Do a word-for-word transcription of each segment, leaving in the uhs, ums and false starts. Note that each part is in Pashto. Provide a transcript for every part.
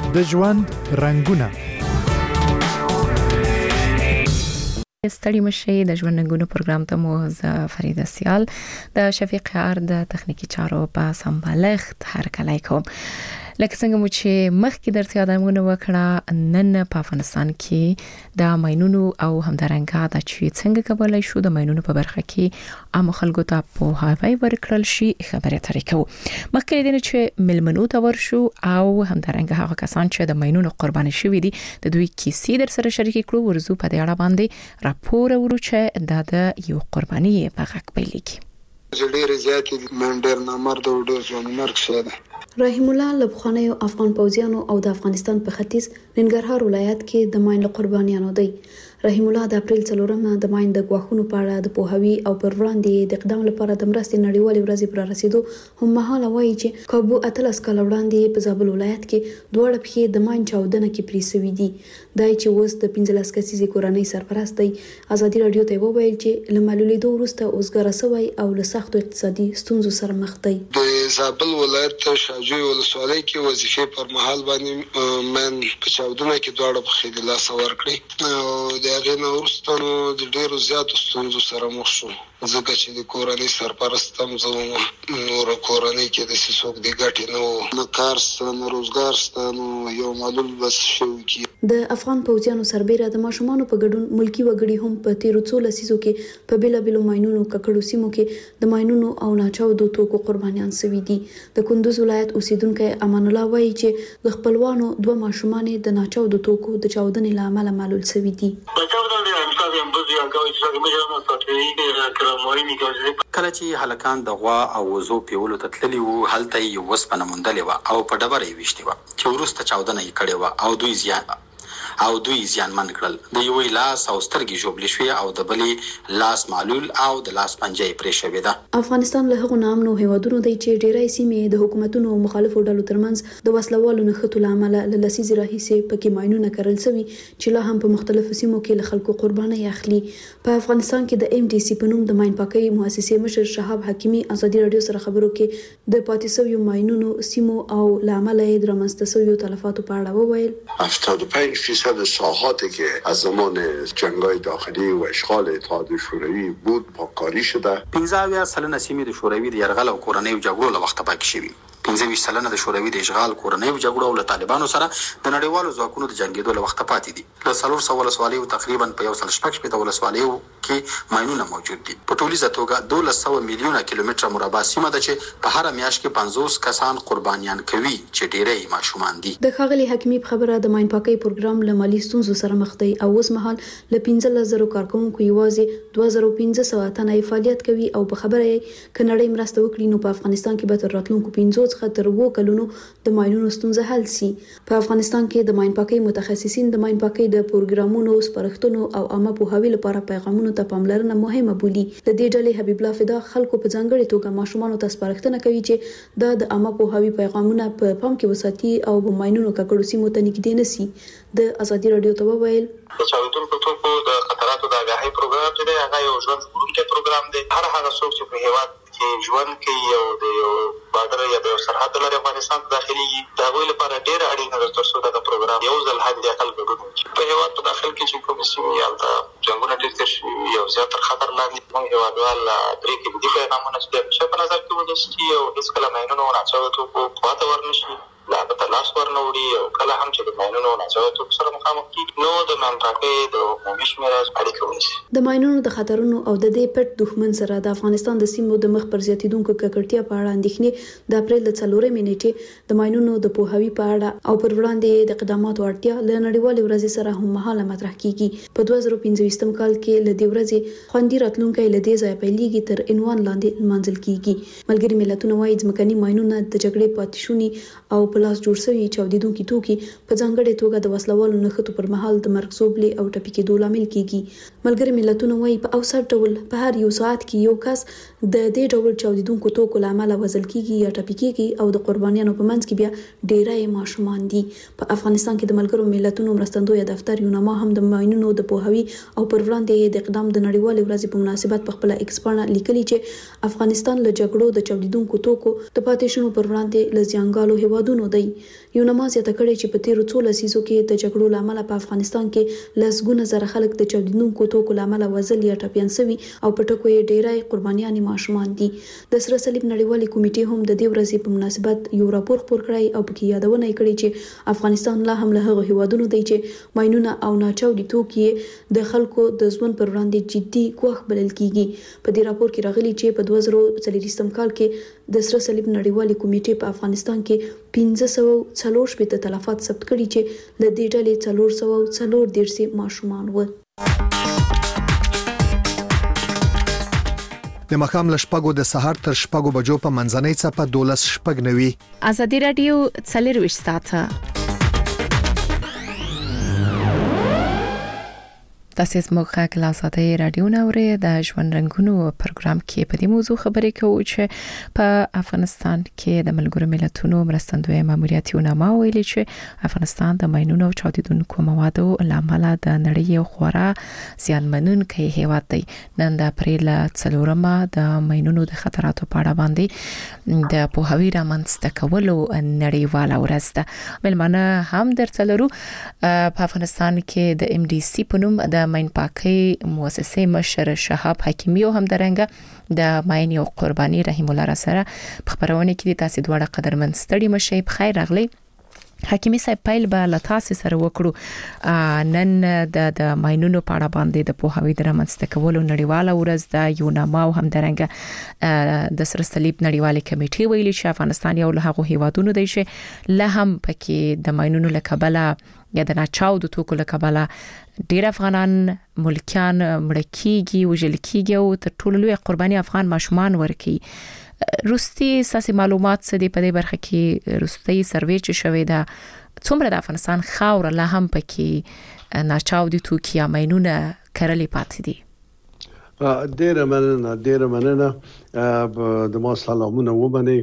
د ژوند رنگونه. ستړي مشي د ژوند رنگونه پروګرام ته مو ز فریده سیال د شفیق ار د تخنیکی چارو په سمبالښت هر کله کوم. لکه څنګه مو چې مخکې درته یادونه وکړه، نن په افغانستان کې د ماینونو او همدارنګه د چې څنګه کولای شو د ماینونو په برخه کې عام خلکو ته په هاوی ورکړل شي خبره ترې کوو. مخکې دې چې ملمنو ته ورشو او همدارنګه هغه کسان چې د ماینونو قرباني شوي دي د دوی کیسې در سره شریک کړو، ورزو په دې اړه باندې راپور ورو چې د یو قرباني په حق پیلېږي. ډېر زیاتې منډر نامرد او ډېر ځوان مرګ شوی دی. رحیم الله لبخانیو افغان پوځیانو او د افغانستان په ختیځ ننګرهار ولایت کې د ماین قربانیانو دی. رحیم الله د اپریل څلورمه د ماین د غواخونو په اړه د پوهاوی او پر وړاندې د اقدام لپاره د مرستې نړیوالې ورځې پر رسیدو هم مهاله وایي چې کابو اتلس کال وړاندې په زابل ولایت کې دوه پښې د ماین چاودنه کې پرې سوي دي. دای چې اوس د پنځلس کسیزې کورنۍ سرپرست دی. ازادي رادیو ته وویل چې لمالولې دوه وروسته اوسګره سوی او له سختو اقتصادي ستونزو سره مخ دی. د زابل ولایت شاجوی ولسوالۍ کې وظیفې پر مهال باندې من په چاودنه کې دوه پښې د لاس ورکړي او د هغه نو ورسته نو د ډیرو زیاتو ستونزو سره مخ شو، ځکه چې د کورنۍ سرپرست هم زه وم. نور کورنۍ کې د څوک د ګټې نه نو کار سته نه روزګار سته، نو یو معلول بس شو کی. د افغان پوځیانو سربېره د ماشومانو په ګډون ملکی وګړي هم په تیرو څو لسیزو کې په بیلابیلو ماینونو ککړو سیمو کې د ماینونو او ناچاودو توکو قربانیان شوي دي. د کندوز ولایت اوسیدونکو امان الله وایي چې د خپلوانو دوه ماشومان د ناچاودو توکو د چاودنې لامل معلول شوي دي. کله چې هلکان د غوا او وزو پیولو ته تللي وو، هلته یو وسپنه موندلې وه او په ډبره یې ویشتې وه چې وروسته چاودنه یې کړې وه او دوی زیان او دوی زیانمن کړل. د یوې لاس او سترګې ژوبلې شوې او د بلې لاس معلول او د لاس پنجه یې پرې شوې ده. افغانستان له هغو نامنو هیوادونو دی چې ډیری سیمې د حکومتونو او مخالفو ډلو ترمنځ د وسلوالو نښتو له امله له لسیزې راهیسې پکې ماینونه کرل شوي چې لا هم په مختلفو سیمو کې له خلکو قرباني اخلي. په افغانستان کې د ایم ډي سي په نوم د ماین پاکۍ مؤسسې مشر شهاب حکیمي ازادي رادیو سره خبرو کې د پاتې شویو ماینونو سیمو او له امله یې د رامنځته شویو تلفاتو په اړه وویل. هفتاد و پنج درصد ساحاتی که از زمان جنگ‌های داخلی و اشغال اتحاد شوروی بود پاککاری شده. پنځه اویا سلنه سیمې د شوروي د یرغل او کورنیو جګړو له وخته پاکې شوي. پنځه ویشت سلنه د شوروي د اشغال کورنیو جګړو او له طالبانو سره د نړیوالو ځواکونو د جنګېدو له وخته پاتې دي. له څلور سوه ولسوالیو تقریبا په یو سل شپږ شپېته ولسوالیو کې ماینونه موجود دي. په ټولیزه توګه دولس سوه میلیونه کیلومتره مربع سیمه ده چې په هره میاشت کې پنځوس کسان قربانیان کوي چې ډیری ماشومان دي. د ښاغلي حکیمي په خبره د ماین پاکۍ پروګرام له مالي ستونزو سره مخ دی او اوس مهال له پنځلس زره کارکونکو یوازې دوه زره پنځه سوه تنه فعالیت کوي او په خبره یې ک نړۍ مرسته وکړي نو په افغانستان کې به تر راتلونکو پنځو څخه تر اووه کلونو د ماینونو ستونزه حل شي. په افغانستان کې د ماین پاکۍ متخصصین د ماین پاکۍ د پروګرامونو سپارښتنو او عامه پوهاوي لپاره پیغامونو ته پاملرنه مهمه بولي. د دې ډلې حبیب الله فدا خلکو په ځانګړي توګه ماشومان ته سپارښتنه کوي چې د عامه پوهاوي پیغامونه په پام کې وساتي او په ماینونو ککړو سیمو ته نږدې نشي. د ازادي رادیو ته وویل د چاودونکو توکو د خطراتو د آگاهۍ پروګرام چې دی هغه یو ژوند ژغورونکی پروګرام دی. هر هغه څوک چې په هېواد کې ژوند کوي او د یو بارډر یا د یو سرحد له لارې افغانستان ته داخلېږي، د هغوی لپاره ډېره اړینه ده تر څو دغه پروګرام یو ځل حد اقل ګډون وکړي. په هېواد په داخل کې چې کومې سیمې هلته جنګونه ډېر تېر شوي وي او زیات تر خطر لاندې موږ هېوادوال درې کلیدي پیغامونه چې دی همیشه په نظر کې ونیسي او هېڅکله ماینونو او ناچاودو توکو خواته ورنشي، لا به ته لاس ورنه وړي او کله هم چې د ماینونو او ناچاودو توکو سره مخامخ کېږي نو د ماین پاکۍ د عمومي شمېره اړیکه ونیسي. د ماینونو د خطرونو او د دې پټ دښمن سره د افغانستان د سیمو د مخ پر زیاتېدونکو ککړتیا په اړه اندېښنې د اپریل د څلورمې نیټې د ماینونو د پوهاوي په اړه او پر وړاندې د اقداماتو اړتیا له نړیوالې ورځې سره هم مهاله مطرح کیږي. په دوه زره پنځويشتم کال کې له دې ورځې خوندي راتلونکی له دې ځایه پیلېږي تر عنوان لاندې لمانځل کیږي. ملګري ملتونه وایي ځمکني ماینونه د جګړې پاتې شوني او په لاس جوړ شوي چاودېدونکي توکي په ځانګړې توګه د وسلوالو نښتو پر مهال د مرګ زوبلې او ټپي کېدو لامل کیږي. ملګري ملتونه وایي په اوسط ډول په هر یو ساعت کې یو کس د دې ډول چاودېدونکو توکو له امله وژل کیږي یا ټپي کیږي او د قربانیانو په منځ کې بیا ډیری ماشومان دي. په افغانستان کې د ملګرو ملتونو مرستندویه دفتر یوناما هم د ماینونو د پوهاوي او پر وړاندې د اقدام د نړیوالې ورځې په مناسبت په خپل ایکس پاڼه لیکلي چې افغانستان له جګړو د چاودېدونکو توکو د پاتې شونو پر وړاندې له زیانګالو هیوادونو دی. یو نماز یې تکړه چې په تیرو څو لسیزو کې د جګړو لامل په افغانستان کې لسګونه زره خلک د چاودنونکو توکو لامل وزل یا ټپيان شوي او په ټکو یې ډیرای قربانيان ماشومان دي. د سره صلیب نړیوالې کمیټې هم د دې ورځې په مناسبت یو راپور خپور کړی او پکې یادونه کړې چې افغانستان لا هم له هغه هیوادونو دی چې ماینونه او ناچاودي توکي د خلکو د ژوند پر وړاندې جدي ګواښ بلل کیږي. په دې راپور کې راغلي چې په دوه زره څلوېښتم کال کې د سره صلیب نړیوالې کمیټې په افغانستان کې پنځه سوه څلور شپېته تلفات ثبت کړي چې له دې ډلې څلور سوه څلور دېرش ماشومان و. د مخام لشپګو د سحر تر شپګو بجو په منځنۍ څپه دولس شپګ نوي. ازادي رادیو څلرويشت ساعته تاسو زموږ خاک لاساته رادیو نوري د ژوند رنگونو پروګرام کې په دې موضوع خبرې کوو چې په افغانستان کې د ملګرو ملتونو مرستندوی ماموریت یو نامه ویلي چې افغانستان د ماینونو او چاودیدونکو موادو لامل د نړۍ یو خورا زیانمنونکی هیواد دی. نن د اپریل څلورمه د ماینونو د خطراتو په اړه باندې د پوهاوی رامنځته کولو نړیواله ورځ ده. ملمانه هم درته لرو. په افغانستان کې د ام ډي سي په نوم د ماین پاکي مؤسسه مشر شهاب حکیمی او هم درنګ د ماین یو قرباني رحیم الله را سره په خبرونه کې د تاسو دواړه قدرمن ستړي مشه په خیر راغلی. حکیمی صاحب پیل به لتاسې سره وکړو. نن د د ماینونو په اړه باندې د پوهاوی د رامنځته کولو نړیواله ورځ د یو نامه او هم درنګ د سره صلیب نړیوالې کمیټې ویلي چې افغانستان یو له هغو هیوادونو دی چې له هم پکې د ماینونو له کبله یا د ناچاودو توکو له کبله ډیر افغانان ملکیان مړه کیږي وژل کیږي او تر ټولو لوی قرباني افغان ماشومان ورکي. روستي ساسي معلومات څه دی په دې برخه کې؟ روستي سروې چې شوې ده څومره د افغانستان خاور لا هم پکې ناچاودي توکي یا ماینونه کرلې پاتې دي؟ ډیره مننه ډیره مننه د ما سلامونه ومني.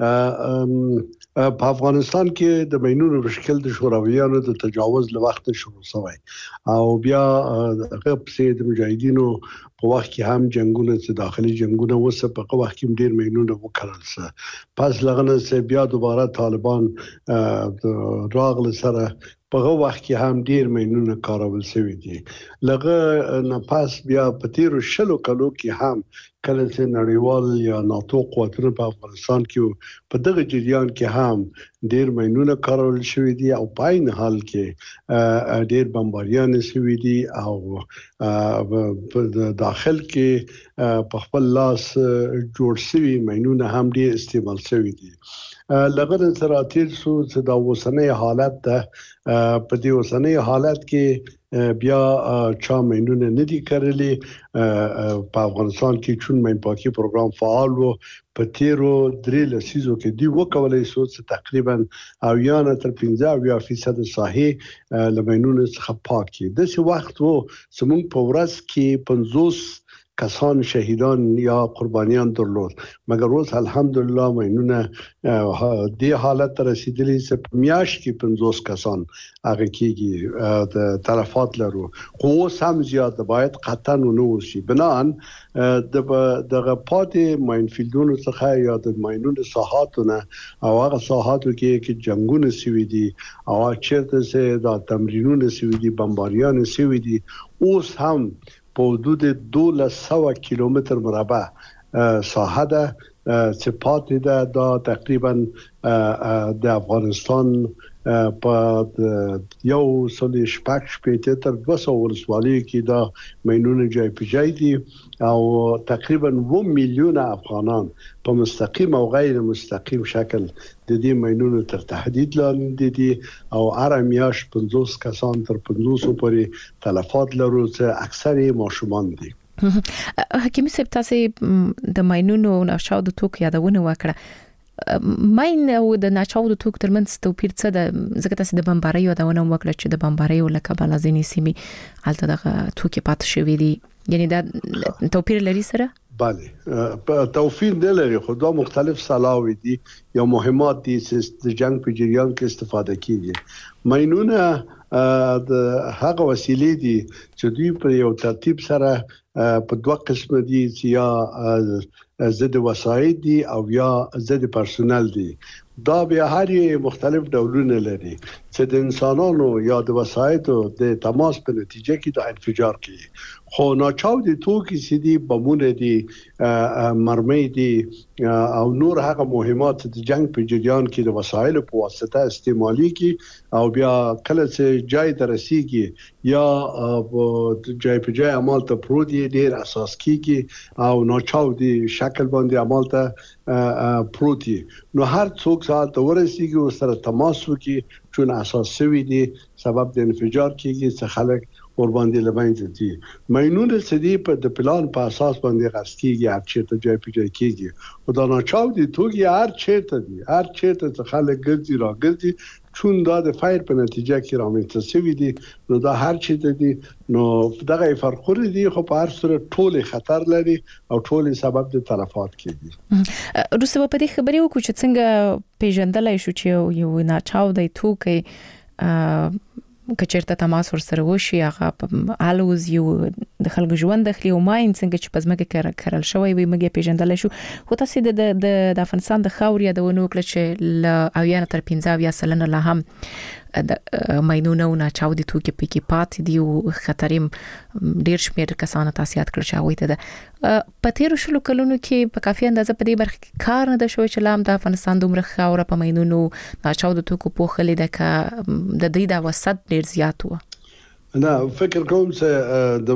په افغانستان کې د ماینونو مشکل د شورویانو د تجاوز له وخت شروع شوی او بیا هغه په د مجاهدینو په وخت کې هم جنگونه چې داخلي جنگونه وسه په وخت کې ډیر ماینونه وکړل سه. پس لغنه سه بیا دوباره طالبان راغله سره په وخت کې هم ډیر ماینونه کارول شوی دي. لغه نه پس بیا په تیرو شلو کلو کې هم کله چې نړیوال یا ناتو قوتونه په افغانستان کې په دغه جریان کې هم ډیر ماینونه کارول شوی دي او په عین حال کې ډیر بمباریان شوی دي او په داخل کې په خپل لاس جوړ شوی ماینونه هم ډیر استعمال شوی دي. لغه سره تیر سو چې دا وسنۍ حالت ده. په دې وسنۍ حالت کې بیا چا ماینونه ندي کړلې. په افغانستان کې چون ماین پاکي پروګرام فعال وو په تیرو درې لسیزو کې دی وکولای شو چې تقریبا او یا نه تر پنځه فیصد ساحې له ماینونو څخه پاکي. د څه وخت وو سمون په ورځ کې پنځوس کسان شهیدان یا قربانیان درلود، مګر اوس الحمدلله ماینونه دې حالت رسیدلی چې په میاشت کې پنځوس کسان هغه کېږي د تلفات لرو. خو اوس هم زیات باید قطعا ونه وشي. بنان د دغه پاتې ماینفیلډونو څخه یا د ماینونو ساحاتونه او هغه ساحاتو کې چې جنگونه شوي دي او چیرته چې دا تمرینونه شوي دي بمباریان شوي دي، اوس هم په حدود دولس سوه کیلومتر مربع ساحه ده چې پاتې ده. دا تقریبا د افغانستان په یو سل شپږ شپېته تر دوه سوه ولسوالیو کې دا ماینونه جای په جای دي او تقریبا اووه میلیونه افغانان په مستقیم او غیر مستقیم شکل د دې ماینونو تر تهدید لاندې دي او هر میاشت پنځوس کسان تر پنځوس پورې تلفات لرو چې اکثر ماشومان دي. حکیمی صاحب تاسو د ماینونو او ناچاودو توکو یادونه وکړه. ماین او د ناچاودو توکو ترمنځ توپیر څه ده؟ ځکه تاسو د بمباریو یادونه وکړه چې د بمباریو له کبله ځینې سیمې هلته دغه توکي پاتې شوي دي، یعنی دا توپیر لري سره؟ بله توفیر نه لري، خو دا مختلف سلاوي دي یا مهمات دي چې د جنگ په جریان کې استفاده کیږي. ماینونه د هغه وسیلې دي چې دوی په یو ترتیب سره په دوه قسمه دي چې یا ضد وسایل دي او یا ضد پرسونل دي. دا بیا هر مختلف ډولونه لري چې د انسانانو یا د وسایطو د تماس په نتیجه کې د انفجار کوي. خو ناچاودي توکي چې دي بمونه دي مرمۍ دي او نور هغه مهمات د جنگ په جریان کې د وسایلو په واسطه استعمالي کی او بیا کله چې جای ته رسیږي یا جای په جای عمل ته پرودي ډیر اساس کیږي او ناچاودي شکل باندې عمل ته پروتي. نو هر څوک سات ورسیږي او سره تماس وکړي چون اساس شوی دي سبب د انفجار کیږي چې خلک ور باندې لمنځه دي. مینونه سدي په د پلان په اساس باندې غسکیږي هر چیرته جای په جای کیږي او دا ناچاودي توګي هر چیرته دي هر چیرته چې خلک ګرځي را ګرځي چون دا د فایر په نتیجه کې رامنځته شوی دي. نو دا هر چیرته دي نو دغه فرقونه دي خو په هر صورت ټول خطر لري او ټول سبب د تلفات کیږي. روسو په دې خبرې وکړو چې څنګه پیژندلای شو چې یو ناچاودي توګي کچرته تماس ور سره وشي هغه الوز یو د خلکو ژوند داخلي او ماین څنګه چې پزماکه کړه کړل شوی وي مګي پیژندل شو. خو تاسو د د افغانستان د خاوریا د ونو کله چې ل اویان تر پنځه یا سلنه لا هم د ماینونه او ناچاودي توکي پکې پات دي او خطریم ډیر شمیر کسانو تاسیات کړل شوی ته د پتیر شلو کلونو کې په کافي اندازه په دې برخه کې کار نه د شوی چې لام د افغانستان دومره خاوره په ماینونو ناچاودي توکو په خلې د ک د دې د وسط ډیر زیات و. نه فکر کوم چې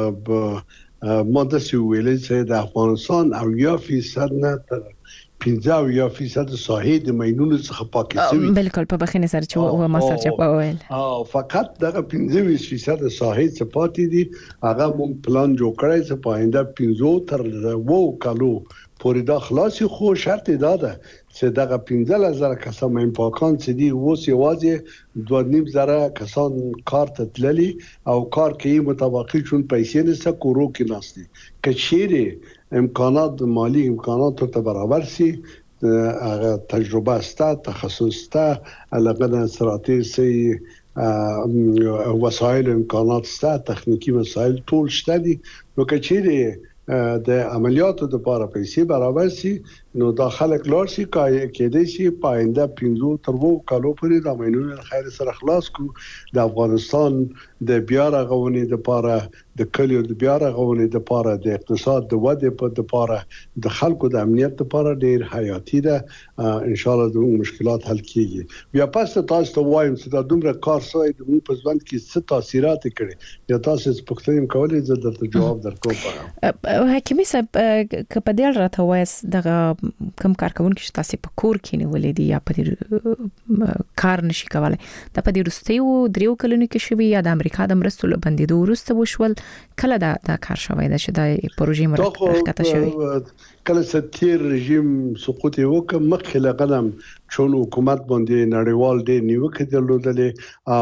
د ماده سی ویلې چې د افغانستان او یا فیصد نه تر پنځه یا فیصد ساحې د ماینونو څخه پاکه شوی. بالکل په بخینه سره چې و ما سره چې په ویل او فقط دغه پنځه فیصد ساحې څخه پاتې دي هغه مون پلان جوړ کړی چې په آینده پنځه تر وو کالو پورې دا خلاصي خو شرط دا ده چې دغه پنځه هزار کسان مې پاکان چې دي اوس یوازې دوه نیم زره کسان کار ته تللي او کار کوي مطابقي چون پیسې نسته کورو کې ناشتي کچېره امکانات مالی امکانات ته برابر سي هغه تجربه ستا تخصص ستا علاقه استراتیژي وسایل امکانات ستا تخنیکی وسایل ټول شته دي. نو کچېره د عملیاتو د لپاره پیسې برابر سي نو داخله کلار سي کېدې شي پاینده پنځو تر وو کالو پورې د ماینونو خیر سره خلاص کو. د افغانستان د بیا رغونې د لپاره د کلیو د بیا رغونې د لپاره د اقتصاد د ودې په لپاره د خلکو د امنیت لپاره ډیر حیاتي ده. ان شاء الله د مشکلات حل کیږي. بیا پس تاسو ته وایم چې دا دومره کار سوی د موږ په ځوان کې څه تاثیرات کړي یا تاسو څه پوښتنه کولای زه درته جواب درکوم. حکیمي صاحب کپه دل راته وایس دغه کم کارکونکو چې تاسو په کور کې نیولې دي یا په کار نشي کولای دا په دې رستیو دریو کلونو کې شوی یا د امریکا د مرستو لبندې دوه ورسته وشول کله دا دا کار شوی دا چې د پروژې مرکته شوی کله چې تیر رژیم سقوط وکړ مخکله قدم چون حکومت باندې نړیوال دې نیوکه درلودلې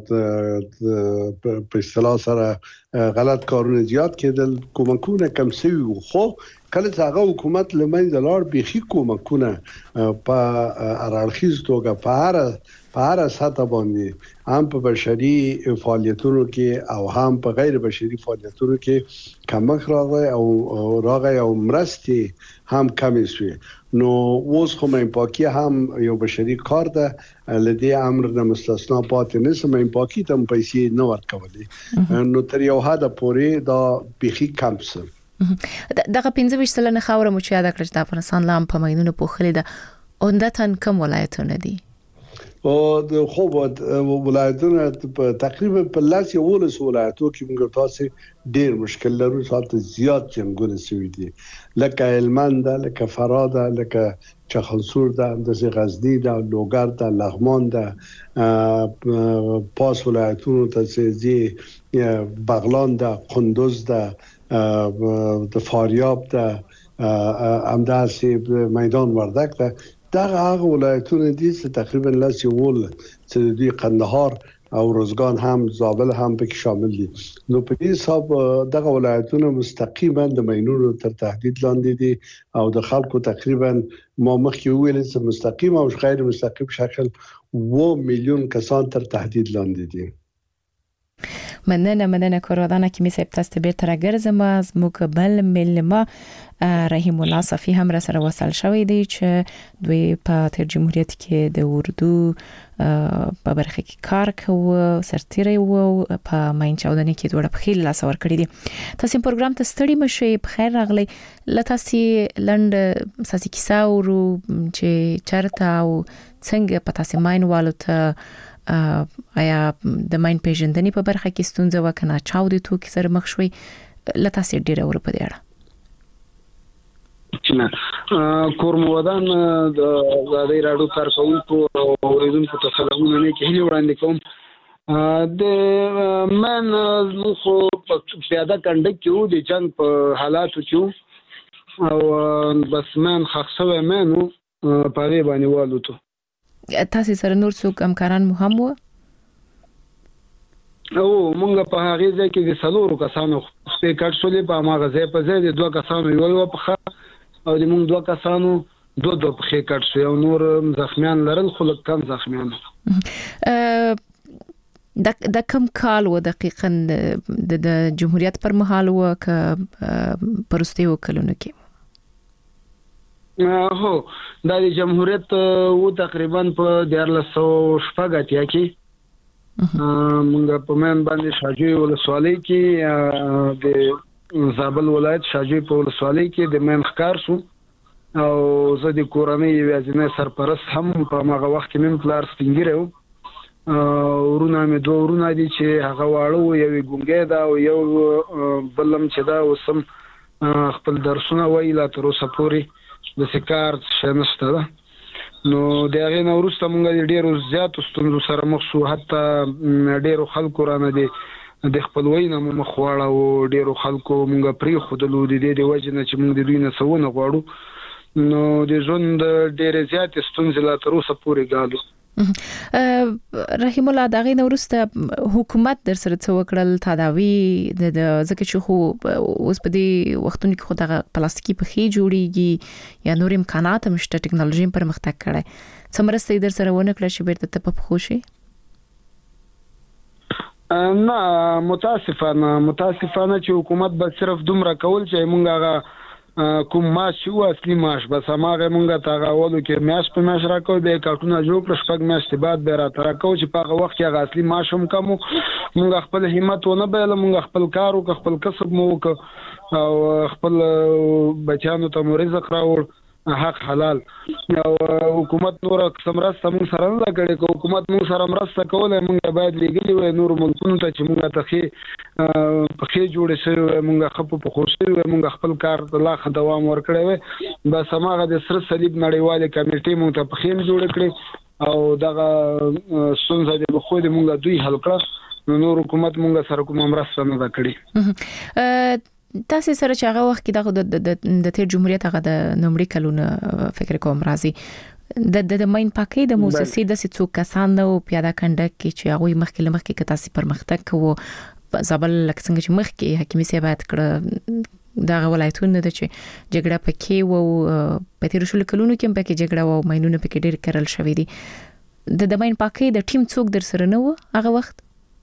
او په اصطلاح سره غلط کارونه زیات کېدل کومکونه کم شوی خو کله چې هغه حکومت لمنځه لاړ بيخي کومکونه په ارالخیز توګه په هر په هر سطح باندې هم په بشري فعالیتونو کې او هم په غیر بشري فعالیتونو کې کمک راغی او راغی او مرستي هم کم شوی. نو اوس خو مې پاکي هم یو بشري کار ده لدی امر نه مستثنا پاتې نه سم مې پاکي ته پیسې نه ورکولې نو تر یو حد پورې دا بيخي کم سم. دغه پنځه ویشت سلنه خاوره مو چې ادا کړل د افغانستان لام په ماینونو پوخلې ده اوندتن کم ولایتونه دي او د خو ولایتونه په تقریبا په لاس یو ولس ولایتو کې موږ تاسو ډیر مشکل لرو ساته زیات جنگونه شوي دي لکه هلمند لکه فراد لکه چخنسور ده د غزنی ده لوګر ده لغمان ده پاس ولایتونو ته زی بغلان ده قندوز ده د فاریاب ده امداسي میدان وردک ده دغه هغه ولایتونه دي چې تقریبا لاس یو ول چې د قندهار او روزګان هم زابل هم پکې شامل دي. نو په دې حساب دغه ولایتونه مستقیما د ماینونو تر تهدید لاندې دي او د خلکو تقریبا ما مخکې ویل چې مستقیم او غیر مستقیم شکل و میلیون کسان تر تهدید لاندې دي. مننه مننه کورودانه کې می صاحب تاسو ته بیرته راګرځم از مقبل ملما رحیم الله صفی هم را سره وصل شوی دی چې دوی په تیر جمهوریت کې د اردو په برخه کې کار کوي سرتیری وو په ماین چاودنې کې دوړه په خیل لاس ور کړی دي. تاسو پروګرام ته ستړي مشي په خیر راغلی. لته لند ساسي کیسه ورو چې چرته او څنګه په تاسو ماین والو ته آیا د ماین پیژندنې په برخه کې ستونزه وکنه چاودې تو کې سره مخ شوي لته سي ډیره ور په دی اړه نه کورمودان د زادې راډیو کارکونکو اوریدونکو ته سلامونه نه کې هلي وړاندې کوم. د من خو په پیاده کنده کې د جنگ په حالاتو کې او بس من خاصه مینو په دې باندې والو ته تاسو سره نور څوک همکاران مو هم وو؟ او مونږ په هغه ځای کې د سلورو کسانو په کټ شولې په هغه ځای په ځای د دوه کسانو یو په او د مونږ دوه کسانو دوه دوه په کټ شو او نور زخمیان لرل خو کم زخمیان. د د کم کال و دقیقاً د جمهوریت پر مهال و ک پرسته وکړو کې هو د جمهوریت و تقریبا په دیارلس سو شپږ اتیا کې مونږ په من باندې شاجوی ولسوالۍ کې د زابل ولایت شاجوی په ولسوالۍ کې د من ښکار شو او زه د کورنۍ یوازینی سرپرست هم په هغه وخت کې مم پلار سپینګیره و. ورونه مې دوه ورونه دي چې هغه واړو یو ګونګې دا او یو بلم چې دا وسم خپل درسونه ویلا تر اوسه پورې د سکار شنسته ده. نو د هغه نو وروسته مونږ ډیرو زیات ستونزو سره مخ شو حتی ډیرو خلکو رانه دي د خپلوۍ نه مخ واړه او ډیرو خلکو مونږ پری خودلو د دې د وجه نه چې مونږ د دوی نه سونه غواړو نو د ژوند ډیره زیات ستونزې لا تر اوسه پورې غالو. رحیم الله دغه نورسته حکومت در سره څو کړل تداوی د ځکه چې خو اوس په دې وختونو کې خو دغه پلاستیکي پخې جوړیږي یا نور امکانات مشته ټکنالوژي پرمختګ کړي څومره در سره ونه کړل چې بیرته په خوشي نه متاسفانه متاسفانه چې حکومت به صرف دومره کول چې مونږ هغه کوم ماش او اصلي ماش بس هغه مونږه تا غوړو کې میاش په میاش راکو به کارتونه جوړ کړ شپږ میاش بعد به را تر کو چې په هغه وخت کې هغه اصلي ماش هم کوم مونږ خپل همت ونه بیل مونږ خپل کار او خپل کسب مو او خپل بچانو ته رزق راوړ حق حلال او حکومت نور قسم راسته مون سره نه کړي کو حکومت مون سره مرسته کوله مونږ باید لګلی و نور ملکونو ته چې مونږ ته خې په خې جوړ شوی مونږ خپ په خوشي و مونږ خپل کار لا دوام ورکړی و بس هغه د سر صلیب نړیواله کمیټې مونږ ته په خیم جوړ کړی او دغه سنځه د خو د مونږ دوی حل کړ نور حکومت مونږ سره کوم مرسته نه کړی. تاسو سره چې هغه وخت کې د د تیر جمهوریت هغه د نومړي کلونه فکر کوم راځي د د ماین پاکي د موسسې د څو کسان نو پیاده کنده کې چې هغه مخکې لمخکې کې تاسو پرمختګ کوو زابل لکه څنګه چې مخکې حکیمي سیبات کړ دا ولایتونه د چې جګړه پکې وو په تیر شل کلونو کې پکې جګړه وو ماینونه پکې ډېر کړل شوې دي د د ماین پاکي د ټیم څوک در سره نه وو هغه وخت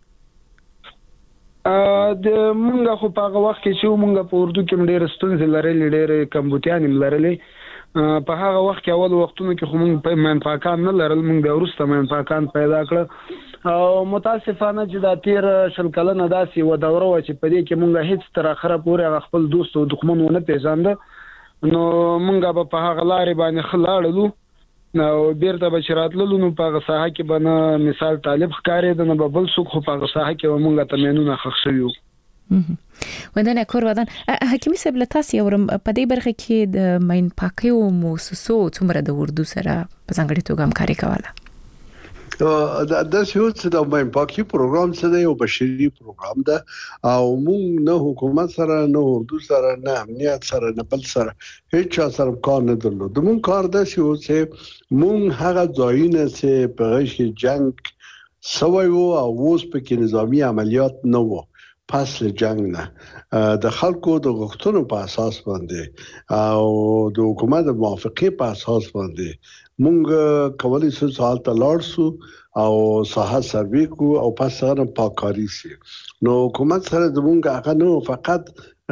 د مونږه خو په هغه وخت کې چې مونږه په اردو کې ډېر ستونزې لرلې ډېر کمبوتیان لرلې په هغه وخت کې اول وختونو کې خو مونږ په من پاکان نه لرل مونږ د ورسته من پاکان پیدا کړ او متاسفانه چې دا تیر شل کلنه داسې و دوره و چې په دې کې مونږ هیڅ تر اخره پورې خپل دوست او دښمن ونه پیژاند نو مونږ په هغه لارې باندې خلاړلو نو بیرته بشراتلو نو په ساحه کې بنه مثال طالب ښکارې د نه بل څوک خو په ساحه کې مونږ ته مینونه خښ شویو. ودانه کور ودان حکیمي صاحب لتاسي اورم په دې برخه کې د ماین پاکي او موسسو څومره د اردو سره په ځانګړي توګه همکاري کوله دا د سیوت د ماین پاکي پروګرام څه دی یو بشري پروګرام ده او موږ نه حکومت سره نه اردو سره نه امنیت سره نه بل سره هیڅ سره کار نه درلود موږ کار د سیوت چې موږ هغه ځایونه چې په غشي جنگ سوي وو او اوس په کې نظامی عملیات نه وو پس له جنگ نه د خلکو د غوښتنو په اساس باندې او د حکومت موافقه په اساس باندې مونږ کولای شو سال ته لاړ شو او صحه سروي کو او پس هغه پاکاري سي. نو حکومت سره زمونږ هغه نو فقط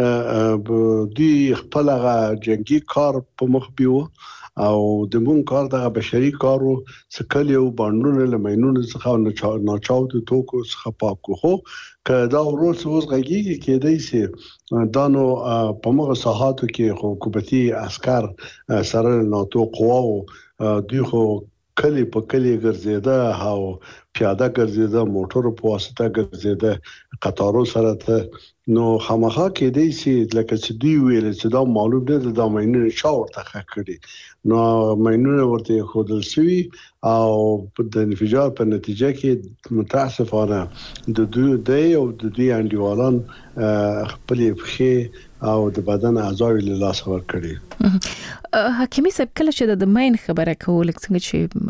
دی خپل هغه جنگي کار په مخ بیو او د مون کار د بشري کارو سکل یو باندونه لمنونه څخه ناچاو د توکو څخه پاکو خو کدا ورس اوس غږیږي کېدای سي دانو په مغه صحاتو کې حکومتي عسكر سره ناتو قواو دوی خو کلی په کلی ګرځیدا او پیاده ګرځیدا موټر په واسطه ګرځیدا قطارو سره ته نو خامخا کې دی چې لکه چې دی ویل چې دا معلوم نه د ماینونو شاور ته کړی نو ماینونو ورته خودل شوی او د انفجار په نتیجه کې متاسفانه د دوی دی او د دوی انډیوالان خپل فخې او د بدن اعضاء له لاس ور کړی. حکیمي صاحب کله چې د ماین خبره کول څنګه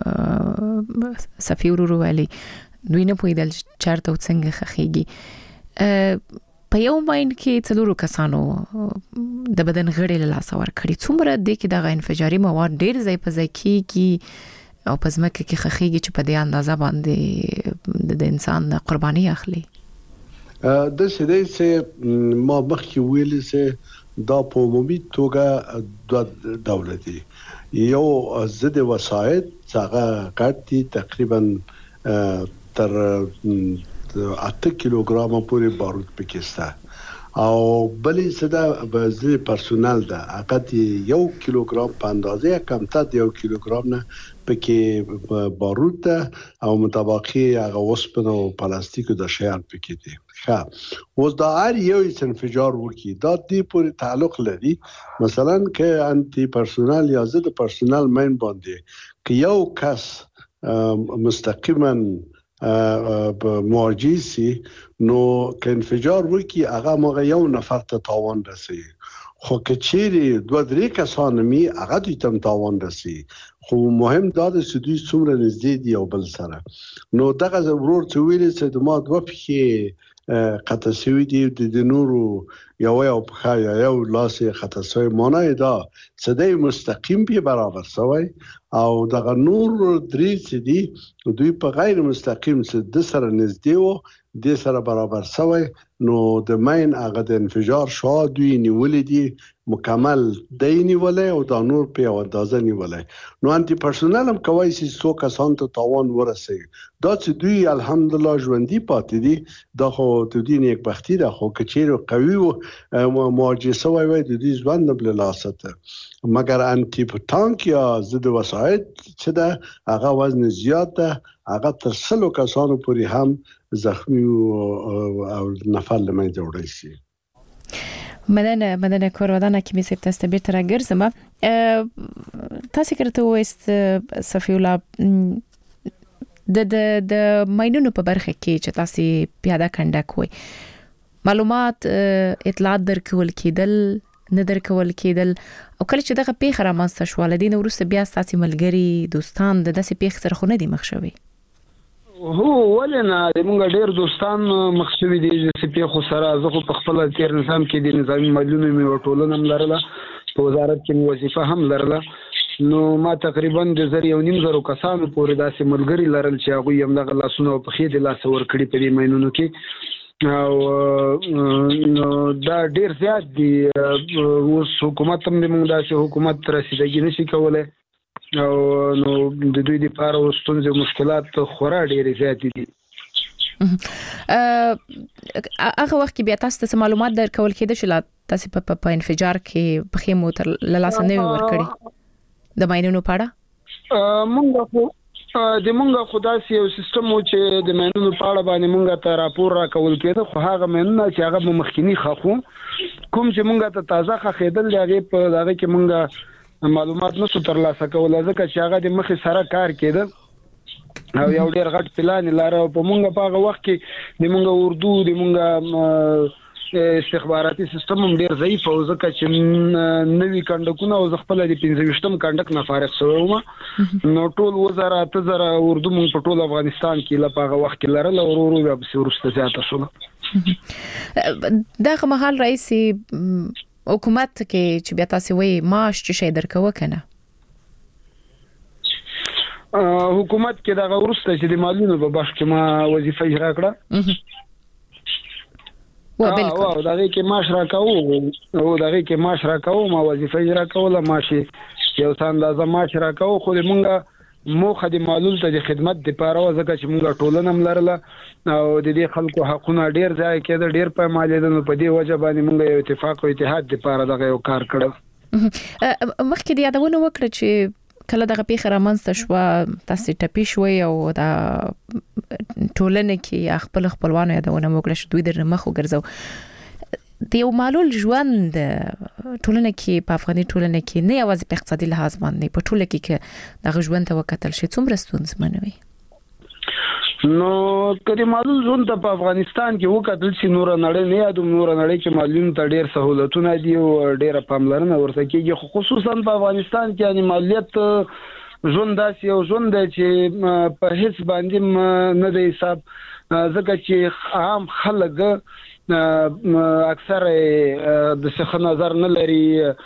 چې سفیر وروالي دوی نه پویدل چارته څنګه خخيږي په یو ماین کې څلورو کسانو د بدن غړي له لاس ور کړی. څومره د کې د انفجاري مواد ډیر ځای په ځای کې او په ځمکه کې خخيږي چې په دې اندازه باندې د انسان قرباني اخلي. د سړي چې ما مخکې ویل چې دا په عمومي توګه د دولتي یو زده وسایت څنګه کارتي تقریبا تر اته کیلوګرام پورې بارود پکسته او بلې صدا بعضي پرسونل ده حقیقت یو کیلوګرام په اندازه کمتر یو کیلوګرام نه پکې بارود ده او متباقي هغه وسپنه او پلاستیک د شیان پکې دي. ښه اوس دا هر یو انفجار وکي دا دې پورې تعلق لري مثلا کې انټي پرسونل یا زده پرسونل مین باندې کې یو کس مستقیما مواجه سي نو که انفجار وکي هغه مغه یو نفر ته تاوان رسي خو کچيري دوه درې کسان می هغه دوی ته تاوان رسي خو مهم دا د سدي څومره نږدې دی او بل سره نو دغه ضرورت چې ویل چې د ما دوه پخې قطع شوی دی د نورو یو یو په یو لاسه قطع شوی معنی دا صدای مستقیم به برابر شوی او دغه نور درې چې دی دوی په غیر مستقیم څه د سره نږدې وو د سره برابر شوی نو د ماین هغه د انفجار شو دوی نیولې دي مکمل دی نیولې او د نور په اندازه نیولې نو انټي پرسونل هم کوي چې څو کسان ته تاوان ورسي دا چې دوی الحمدلله ژوندۍ پاتې دي دا خو د دې نیک بختی ده خو کچیر قوي او معجزه وای وای د دې ځوان نه بل لاسته مګر انټي ټانک یا زده وسایت چې ده هغه وزن زیات ده هغه تر سلو کسانو پورې هم زخمی او نفر لمن جوړی شي. مننه مننه کورودانه کې مې سپت است بیرته راګرځم تاسو کرته وست صفیولا د د د ماینونو په برخه کې چې تاسو پیاده کنده کوي معلومات اطلاعات درکول کېدل نه درکول کېدل او کله چې دغه پیښه رامنځته شو ولدین ورسته بیا تاسو ملګری دوستان د داسې پیښه سره خو نه دي مخ شوي هو ولنه موږ ډېر دوستان مخ شوي دي چې پیښه سره زه خو په خپل تیر نظام کې د نظامی مدلونو مې ټولنه هم لرله په وزارت کې وظیفه هم لرله نو ما تقریبا د زر یو نیم زرو کسانو پورې داسې ملګری لرل چې هغه هم دغه لاسونه په خې د لاس ور کړی په دې ماینونو کې او نو دا ډیر زیات دي اوس حکومت هم موږ داسې حکومت رسیدګي نشي کولای او نو د دوی لپاره ستونزې مشکلات خورا ډیر زیات دي. هغه وخت کې بیا تاسو ته معلومات درکول کېده چې تاسو په په انفجار کې په خې موټر لاس نه ورکړي د ماینونو پاړه مونږ خو د مونږ خدای یو سیستم چې د ماینونو پاړه باندې مونږ ته راپور راکول کېده خو هغه ماینونه چې هغه مخکینی خخو کوم چې مونږ ته تازه خېدل دی په هغه کې مونږ معلومات نشو ترلاسه کولای ځکه چې هغه د مخې سره کار کېده او یو ډېر غټ پلان لاره په مونږ په هغه وخت کې د مونږ اردو د مونږ استخباراتي سیستم هم ډېر ضعیف او ځکه چې نوی کندکونه او خپل د پنځه ویشتم کندک نه فارغ شوم نو ټول وزارت زره اردو مونږ په ټول افغانستان کې لا په هغه وخت کې لرل او ورو بیا به ورسته زیاته شول. دغه محل رئیس حکومت کې چې بیا تاسو وایي معاش چې شي درکوه کنه حکومت کې دغه ورسته چې د مالونو په بخش کې ما وظیفه اجرا کړه و بالکل او دغه کې معاش راکاو او دغه کې معاش راکاو ما وظیفه اجرا کوله ماشي یو څه اندازه معاش راکاو خو مونږه موخه د مالول ته د خدمت لپاره ځکه چې مونږه ټولنه ملرله او د دې خلکو حقونه ډیر ځای کې ډیر په مالیدنه په دې وجه باندې مونږ یو اتفاق او اتحاد لپاره دغه یو کار کړو. مخکې د یادونه وکړه چې کله دغه پیښه رامنځته شو تاسو ټپي شوي او دا ټولنه کې خپل خپلوانو یادونه وکړه چې دوی در مخ وګرځاو د یو معلول ژوند ټولنه کې په افغاني ټولنه کې نه یوازې په اقتصادي لحاظ باندې په ټوله کې کې دغه ژوند ته وکتل شي څومره ستونزمن وي. نو کله معلول ژوند په افغانستان کې وکتل چې نور نړۍ نه یادوم نور نړۍ کې معلول ته ډېر سہولتونه دي او ډېر پاملرنه ورته کېږي خصوصا په افغانستان کې یعنی مالیت ژوند داسې یو ژوند دی چې په هیڅ باندې نه دی حساب ځکه چې عام خلک اکثر د څه نظر نه لري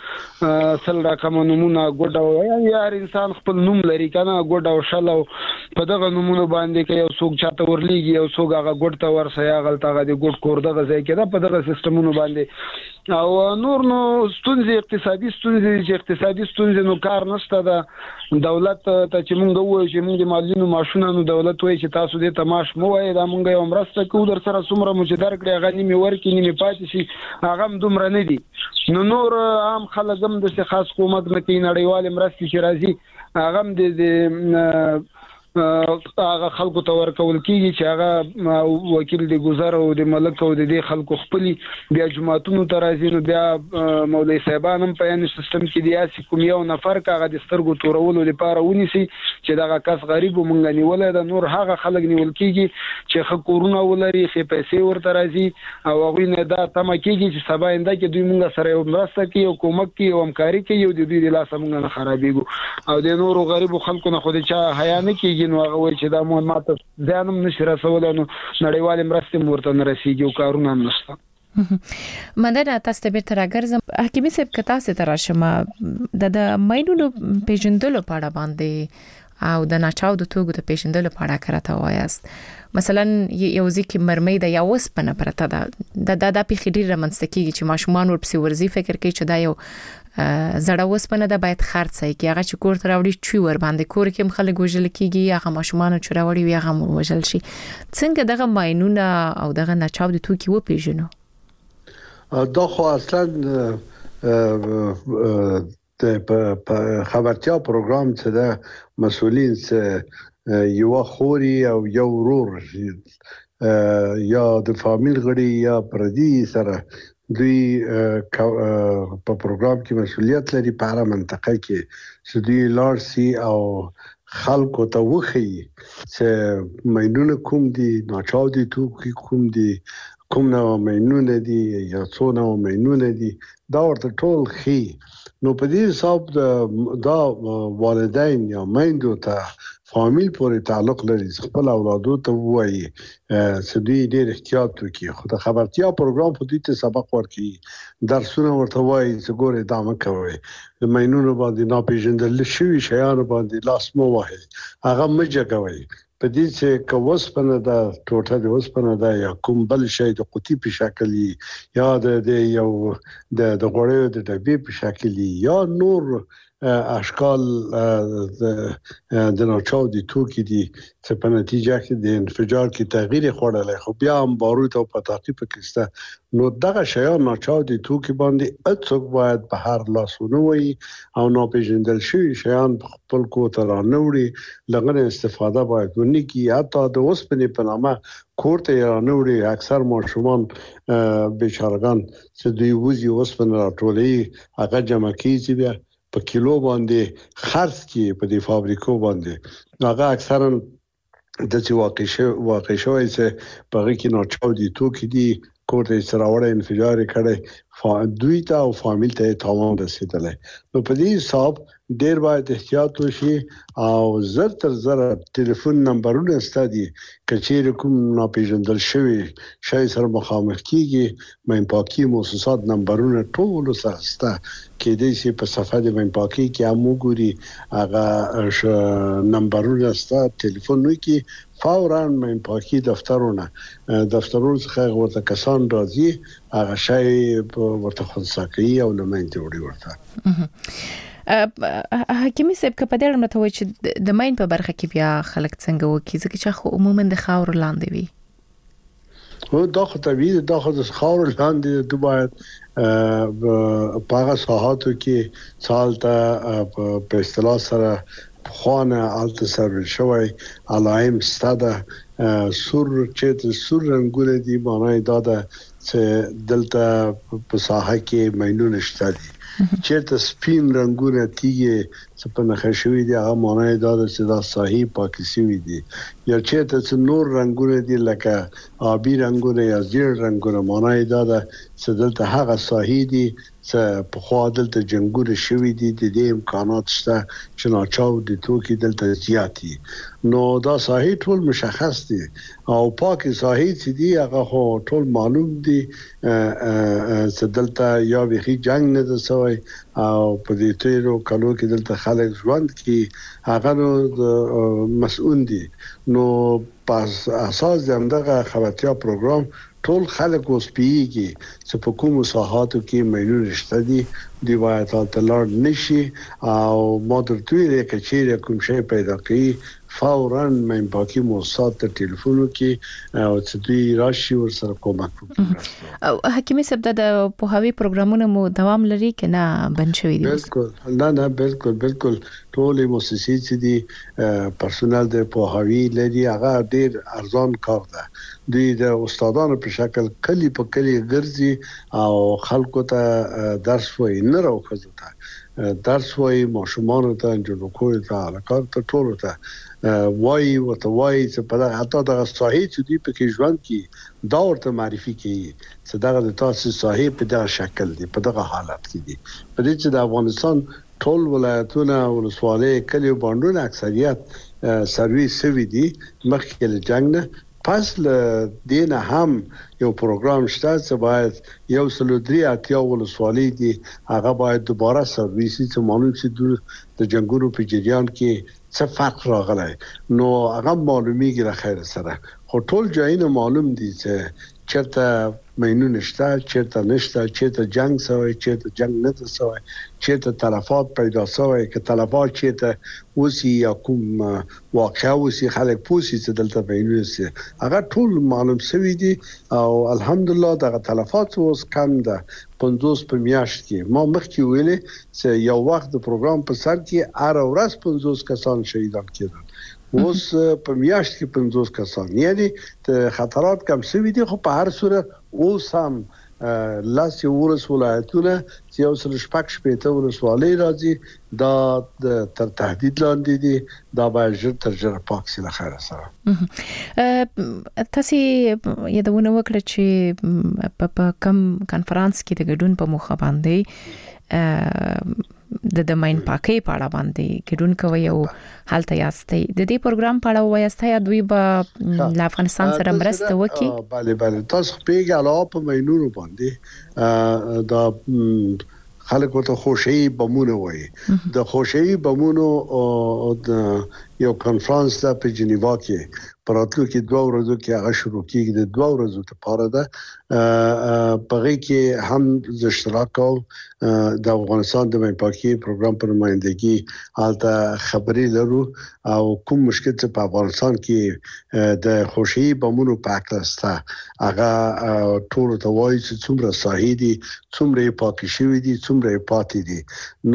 سل رقم نمونه ګډو یار انسان خپل نوم لري کنه ګډو شلو په دغه نمونه باندې کې یو څوک چاته ورليږي یو څوک هغه ګډ ته ورسیا غلطه غدي ګډ کور دغه ځای کې دا په دغه سیستمونو باندې او نور نو ستونزې اقتصادي ستونزې چې اقتصادي ستونزې نو کار نشته دا دولت ته چې مونږ وایو چې مونږ مالینو ماشونه نو دولت وایي چې تاسو دې تماش مو وایي دا مونږ یو مرسته کوو در سره څومره مو چې درکړي غني می ورکی نیمه پاتې شي هغه هم دومره نه دي نو نور عام خلک هم د خاص حکومت نه کې نړیوال مرستې چې راځي هغه هم د هغه خلکو ته ورکول کیږي چې هغه وکیل د گذر او د ملک او د دې خلکو خپل بیا جماعتونو ته راځي نو بیا مولوی صاحبان هم په یانې سیستم کې دی چې کوم یو نفر کاغه د سترګو تورولو لپاره ونیسي چې دغه کس غریب مونږ نیولای دا نور هغه خلک نیول کیږي چې خکورونه ولري چې پیسې ورته راځي او هغه نه دا تم کیږي چې سبا انده کې دوی مونږ سره یو مرسته کوي او کومک کوي او همکاري کوي او د دوی د لاس مونږ نه خرابېږي او د نورو غریبو خلکو نه خو د چا حیا نه کیږي نو هغه وایي چې دا مو ماته ځانم نشي رسولای نو نړیوال مرستې مورته نه رسیږي او کارونه هم نشته. مننه تاسو ته بیرته راګرځم حکیمي صاحب کتا سي تراشم د د ماینونو پیژندلو په اړه باندې او د ناچاو د توګو د پیژندلو په اړه کراته وایاست مثلا یو ځکه مرمۍ د یو وسپنه پرته ده د د پیخي ډیر رمنځته کیږي چې ماشومان ورپسې ورزي فکر کوي چې دا یو زړه وسپنه ده باید خرڅای کی هغه چې کور ته راوړي چوي ور باندې کور کې خلک وژل کیږي هغه ماشومان چې راوړي وي هغه وژل شي څنګه دغه ماینونه او دغه ناچاو د توکي و پیژنو دا خو اصلا د خبرتیا پروګرام څخه د مسولین څخه یو خوري او یو ورور یا د فامیل غړي یا پردي سره دوی په پروګرام کې مسولیت لري په هر منطقه کې چې دوی لارسي او خلکو ته وخی چې ماینونه کوم دي ناچاو دي توکي کوم دي کوم نو ماینونه دي یا څو نو ماینونه دي دا ورته ټول خي نو په دې حساب دا والدین یا مایندو ته فامیل پورې تعلق لري خپل اولادو ته وایي چې دوی ډېر احتیاط وکړي خو د خبرتیا پروګرام په دې ته سبق ورکړي درسونه ورته وایي چې ګوره دا مکه وایي د ماینونو باندې ناپېژندل شوي شیانو باندې لاس مو وهي هغه مجه کوي په دې چې کوسپنه دا ټوټه د وسپنه دا یا کوم بل شی د قوتي په شکل یا د یو د د غوړیو د ډبې په شکل یا نور اشکال د ناچاو دي توکي دي چې په نتیجه کې د انفجار کې تغییر خوړلای خو بیا هم بارود او پټاقي پکسته نو دغه شیان ناچاو دي توکي باندې اڅوک باید په هر لاسونه وي او ناپېژندل شوی شیان خپل کو ته رانوړي لغنه استفاده باید ونی کی حتی د اوسپنې په نامه کوړته رانوړي اکثر ماشومان بیچارهګان چې دوی وځي اوسپنه راټولي هغه جمع کیږي بیا په کیلو باندې خرڅ کی په دې فابریکو باندې هغه اکثرا د چې واقع شوی واقع شوی چې په هغه کې ناچاو دي توکي دي کوټه سراوړه انفجار کړي دوی ته او فامیل ته تاوان رسیدلی نو په دې حساب ډیر باید احتیاط وشي او زر تر زر ټلیفون نمبرونه ستدي کچېر کوم ناپېژندل شوی شای سره مخامخ کیږي مین پاکي مؤسسات نمبرونه ټول سره ستا کې دې سي په صفحه د مین پاکي کې امو ګوري هغه نمبرونه ستا ټلیفون نو کې فورا مین پاکي دفترونه دفترونو څخه ورته کسان راځي هغه شای ورته خنثی او لمنته وړي ورته حکیمي صاحب که په دې اړه مته وایي چې د ماین په برخه کې بیا خلک څنګه وکړي ځکه چې عموما د خاور لاندې وي او دا خو طبيعي دا خو د خاور لاندې د باید په هغه ساحاتو کې سالته په اصطلاح سره خوانه الته سره شوی علایم ستاده سور چې سور رنگونه دي معنی دا ده چې دلته په ساحه کې مینونه شته دي چې سپین رنگونه تیږي چې په نخښه شوی دي هغه معنی دا ده چې دا صحیح پاکستاني دي یا چې نور رنگونه دي لکه آبی رنگونه یا زیړ رنگونه معنی دا ده چې دلته هغه صحیح دي چې په خوا دلته جنگونه شوی دي د دې امکانات شته چې ناچاو د توکي دلته زیاتی نو دا صحیح ټول مشخص دي او پاکي صحیح چې دي هغه ټول معلوم دي چې دلته یا به جنگ نه ده سوی او په دې تیرو کلو کې دلته خلک ژوند کې هغه نو مسؤل دي نو پس اساس دغه خبرتیا پروګرام ټول خلک اوس پیږي چې په کومو ساحاتو کې مینونه شته دي دی باید تلار نشي او مادر توی کچېره کوم شی پیدا کړي فورا مې باقي موسسات ته ټلیفون وکي او چې دوی راشي ور سره کومک وکړي او حکیمي صاحب د پوهاوی پروګرامونه مو دوام لري کنه بند شوی دي بالکل نه نه بالکل بالکل ټول موسسې چې دي پرسونل د پوهاوی لري هغه ډیر ارزان کار ده دوی د استادانو په شکل کلی په کلی ګرځي او خلکو ته درس وایي نه راوخته درس وایي ماشومان ته جنکو ته الکار ته ټول ته وای وته وای چې په دغه حتی دغه صحیح چې دی په کې ژوند کې دا ورته معرفي کوي چې دغه د تاسو صحیح په دغه شکل دی په دغه حالت کې دی په دې چې د افغانستان ټول ولایتونه ولسوالۍ کلی باندې اکثریت سرویس سوي دي مخکې له جنگ نه پس له دینه هم یو پروګرام شته چې باید یو سلو درې اتیا ولسوالۍ دي هغه باید دوباره سرویس چې معلوم شي د جنگونو په جریان کې څه فرق راغلی نو هغه معلومیږي را خیر سره خو ټول ځایونه معلوم دي چې چیرته مینونه شته چیرته نشته چیرته جنگ سوی چیرته جنگ نه سوی چیرته تلفات پیدا سوی که تلفات چیرته وسی یا کوم واقعا وسی خلک پوسی چې دلته مینونه سي هغه ټول معلوم سوی دي او الحمدلله دغه تلفات اوس کم ده پنځوس په میاشت کې ما مخکې ویلې چې یو وخت د پروګرام په سر کې هر ورځ پنځوس کسان شهیدان کېدل اوس په میاشت کې پنځوس کسان یعنی خطرات کم شوي دي خو په هر صورت اوس هم لاس یو ورس ولایتونه چې یو سل شپږ شپېته ولسوالۍ راځي دا تر تهدید لاندې دي دا باید ژر تر ژره پاک شي له خیره سره تاسو یادونه وکړه چې په کم کانفرنس کې د ګډون په مخه باندې د د ماین پاکي په اړه باندې ګډون کوي او حالت یاستي د دې پروګرام په اړه وایسته یا دوی به ل افغانستان سره مرسته وکړي bale bale تاسو پیګه علاوه په مینونو باندې دا خلکو ته خوشي بمونه وایي د خوشي بمونو یو کانفرنس دا په جنیوا کې پراتلو کې دوه ورځې کې هغه شروع کیږي د دوه ورځې لپاره ده په کې هم ز اشتراک کوم د افغانستان د پاکي پروګرام پر نمائندګي حالته خبري لرو او کوم مشکل چې په افغانستان کې د خوشي بمونو پاکلسته هغه ټول ته وایي چې څومره صحیح دي څومره پاکي شوی دي څومره پاتې دي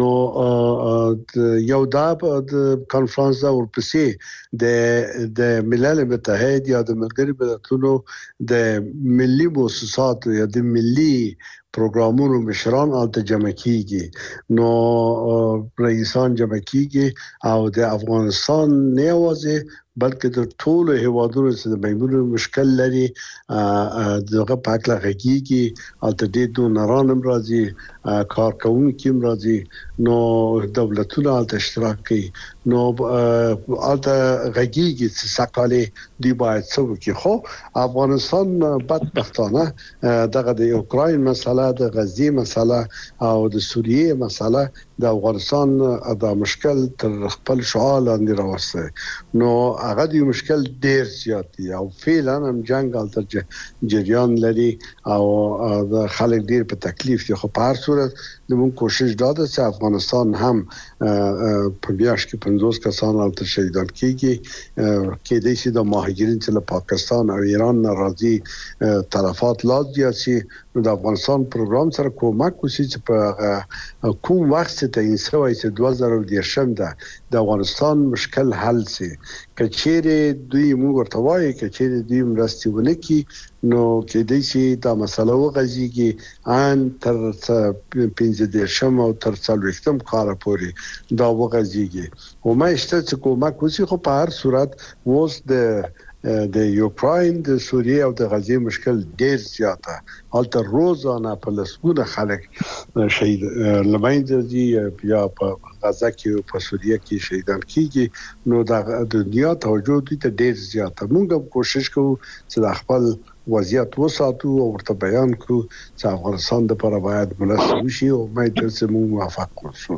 نو یو دا د کانفرنس دا ورپسې د د ملل متحد یا د ملګری ملتونو د ملي مؤسسات یا د ملي پروګرامونو مشران الته جمع کیږي نو رئیسان جمع کیږي او د افغانستان نه یوازې بلکې د ټولو هیوادونو چې د میمونو مشکل لري دغه پاکله غږیږي الته د دونران راځي کارکونکو راځي نو دولتونه الته اشتراک کوي نو الته غږیږي چې سقاله دی باید څه وکړي خو افغانستان بدبختانه دغه د اوکراین مسله د غزې مسله او د سوریه مسله د افغانستان د مشکل تر خپل شعار لاندې راوسته نو هغه د مشکل ډیر زیات دی او فعلا هم جنگ الته جریان لري او د خلک ډیر په تکلیف دي خو په هر صورت موږ کوشش داده چې افغانستان هم په بیاش کې پنځوس کسان الته شهیدان کیږي کې د سې د مهاجرین چې له پاکستان او ایران ناراضي طرفات لازم شي نو د افغانستان پروګرام سره کومک وشي چې په کوم وخت ته انسوي چې دوه زره دیرشم ده د افغانستان مشکل حل شي کچېره دوی موږ ورته وایي کچېره دوی مرستي ونکي نو کې د سې دا مسله وغځيږي ان تر پنځه دیرشم او تر څلوېښتم کال پورې دا وغځيږي او ما شته چې کومک وشي خو په هر صورت ووس د د یوکراین د سوریه او د غزې مشکل ډیر زیاته حالت روزانه په لسګونه خلک شهید لمایند دي یا په غزه کې او په سوریه کې شهیدان کیږي نو د دنیا توجه دي ته ډیر زیاته موږ کوشش کوو چې د خپل وضعیت وساتو او ورته بیان کړو چې افغانستان د لپاره باید مناسب شي او مې تاسو موافق شو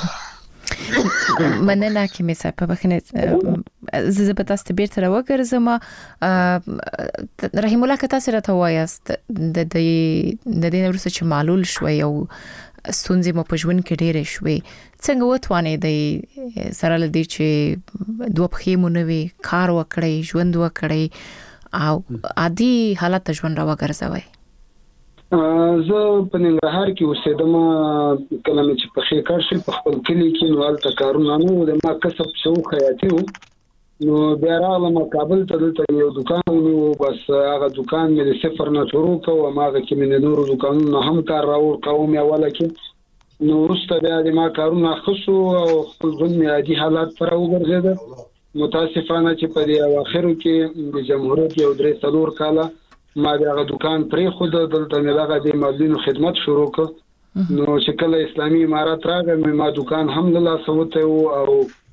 مننه کې مې صاحب په بخنه زه په تاسو بیرته راوګرځم رحیم الله کته سره ته وایست د د د دې ورسره چې معلول شوي او ستونزې مو په ژوند کې ډېرې شوي څنګه وتوانې د سره لدی چې دوه پخې مونږ وی کار وکړي ژوند وکړي او عادي حالت ژوند راوګرځوي زه په ننګرهار کې اوسېدم کله چې په خېکار شي په خپل کلی کې نو الته کارونه نو د ما کسب شو خیاطي نو بیا راغلم کابل ته دلته یو دکان نو بس هغه دکان مې د صفر نه شروع کوم هغه کې مې نور دکانونه هم کار راوړ کوم یا ولا کې نو ورسته بیا د ما کارونه خصو او خپل ژوند مې عادي حالات پر وګرځید متاسفانه چې په دې اواخرو کې د جمهوریت یو درې څلور کاله ما دغه دکان پرې خود دلته نه دغه د مالینو خدمت شروع کړ نو چې کله اسلامي امارات راغی ما دکان هم له سوته او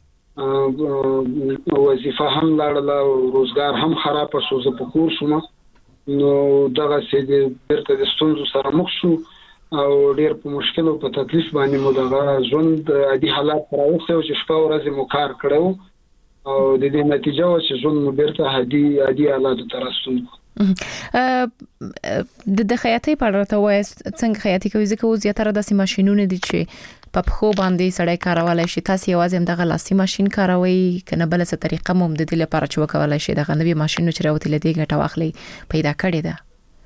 وظیفه هم لاړه او روزګار هم خراب شو زه په کور شوم نو دغه سې د بیرته د ستونزو سره مخ شو او ډېر په مشکل او په تکلیف باندې مو دغه ژوند عادي حالات راوخته او چې شپه ورځ مو کار کړو او د دې نتیجه و چې ژوند مو بیرته عادي عادي حالات ته راستون د د خیاطۍ په اړه ته وایې څنګه خیاطۍ کوي ځکه اوس زیاتره داسې ماشينونه دي چې په خو باندې سړی کارولای شي تاسو یوازې هم دغه لاسي ماشين کاروي کنه بل څه طریقه مو د دې لپاره چې وکولای شي دغه نوې ماشين چې راوتی لدی ګټه واخلي پیدا کړی ده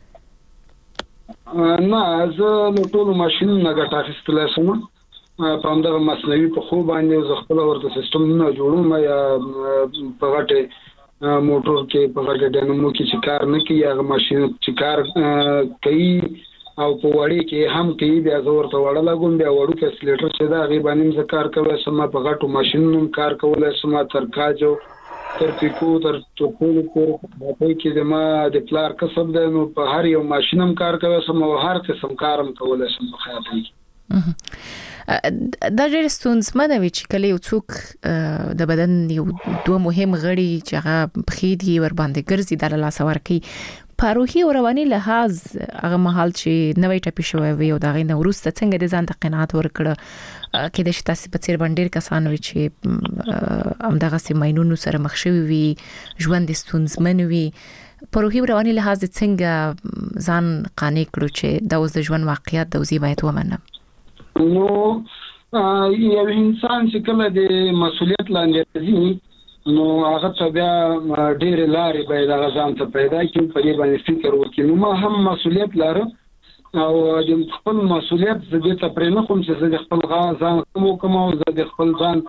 نه زه نو ټول ماشين نه ګټه اخیستلای شم په همدغه مصنوعي په خو باندې زه خپل ورته سیستم نه جوړوم یا په غټه موټر کې په غټه ډینامو کې چې کار نه کوي هغه ماشين چې کار کوي او په وړي کې هم کوي بیا زور ته وړه لګون بیا وړو کې سلیټر چې دا غي باندې ز کار کوي سم په غټو ماشينونو کار کولای سم تر کاجو تر پیکو تر ټوپونو کور په کې د ما د پلار کسب ده نو په هر یو ماشينم کار کوي سم او هر قسم کارم کولای سم په خیاطۍ دا ډېر ستونزمنه وي چې کله یو څوک د بدن یو دوه مهم غړي چې هغه بخې دي ور باندې ګرځي د لاس ورکی په روحي او رواني لحاظ هغه مهال چې نوې ټپي شوی وي او دا غي نو ورسته څنګه د ځان ته قناعت ورکړه کې د شتاسي په څیر باندې کسان وي چې هم دغه سیمینونو سره مخ شوی وي ژوند ستونزمن وي په روحي او رواني لحاظ څنګه ځان قانع کړو چې دا اوس د ژوند واقعیت د وزي باید ومنم نو یو انسان چې کله د مسؤلیت لاندې راځي نو هغه ته بیا ډېر لارې باید هغه ځان ته پیدا کړي په دې باندې فکر وکړي نو ما هم مسؤلیت لرم او د خپل مسؤلیت زه دې ته پرې نه کوم چې زه د خپل ځان کوم کوم او زه د خپل ځان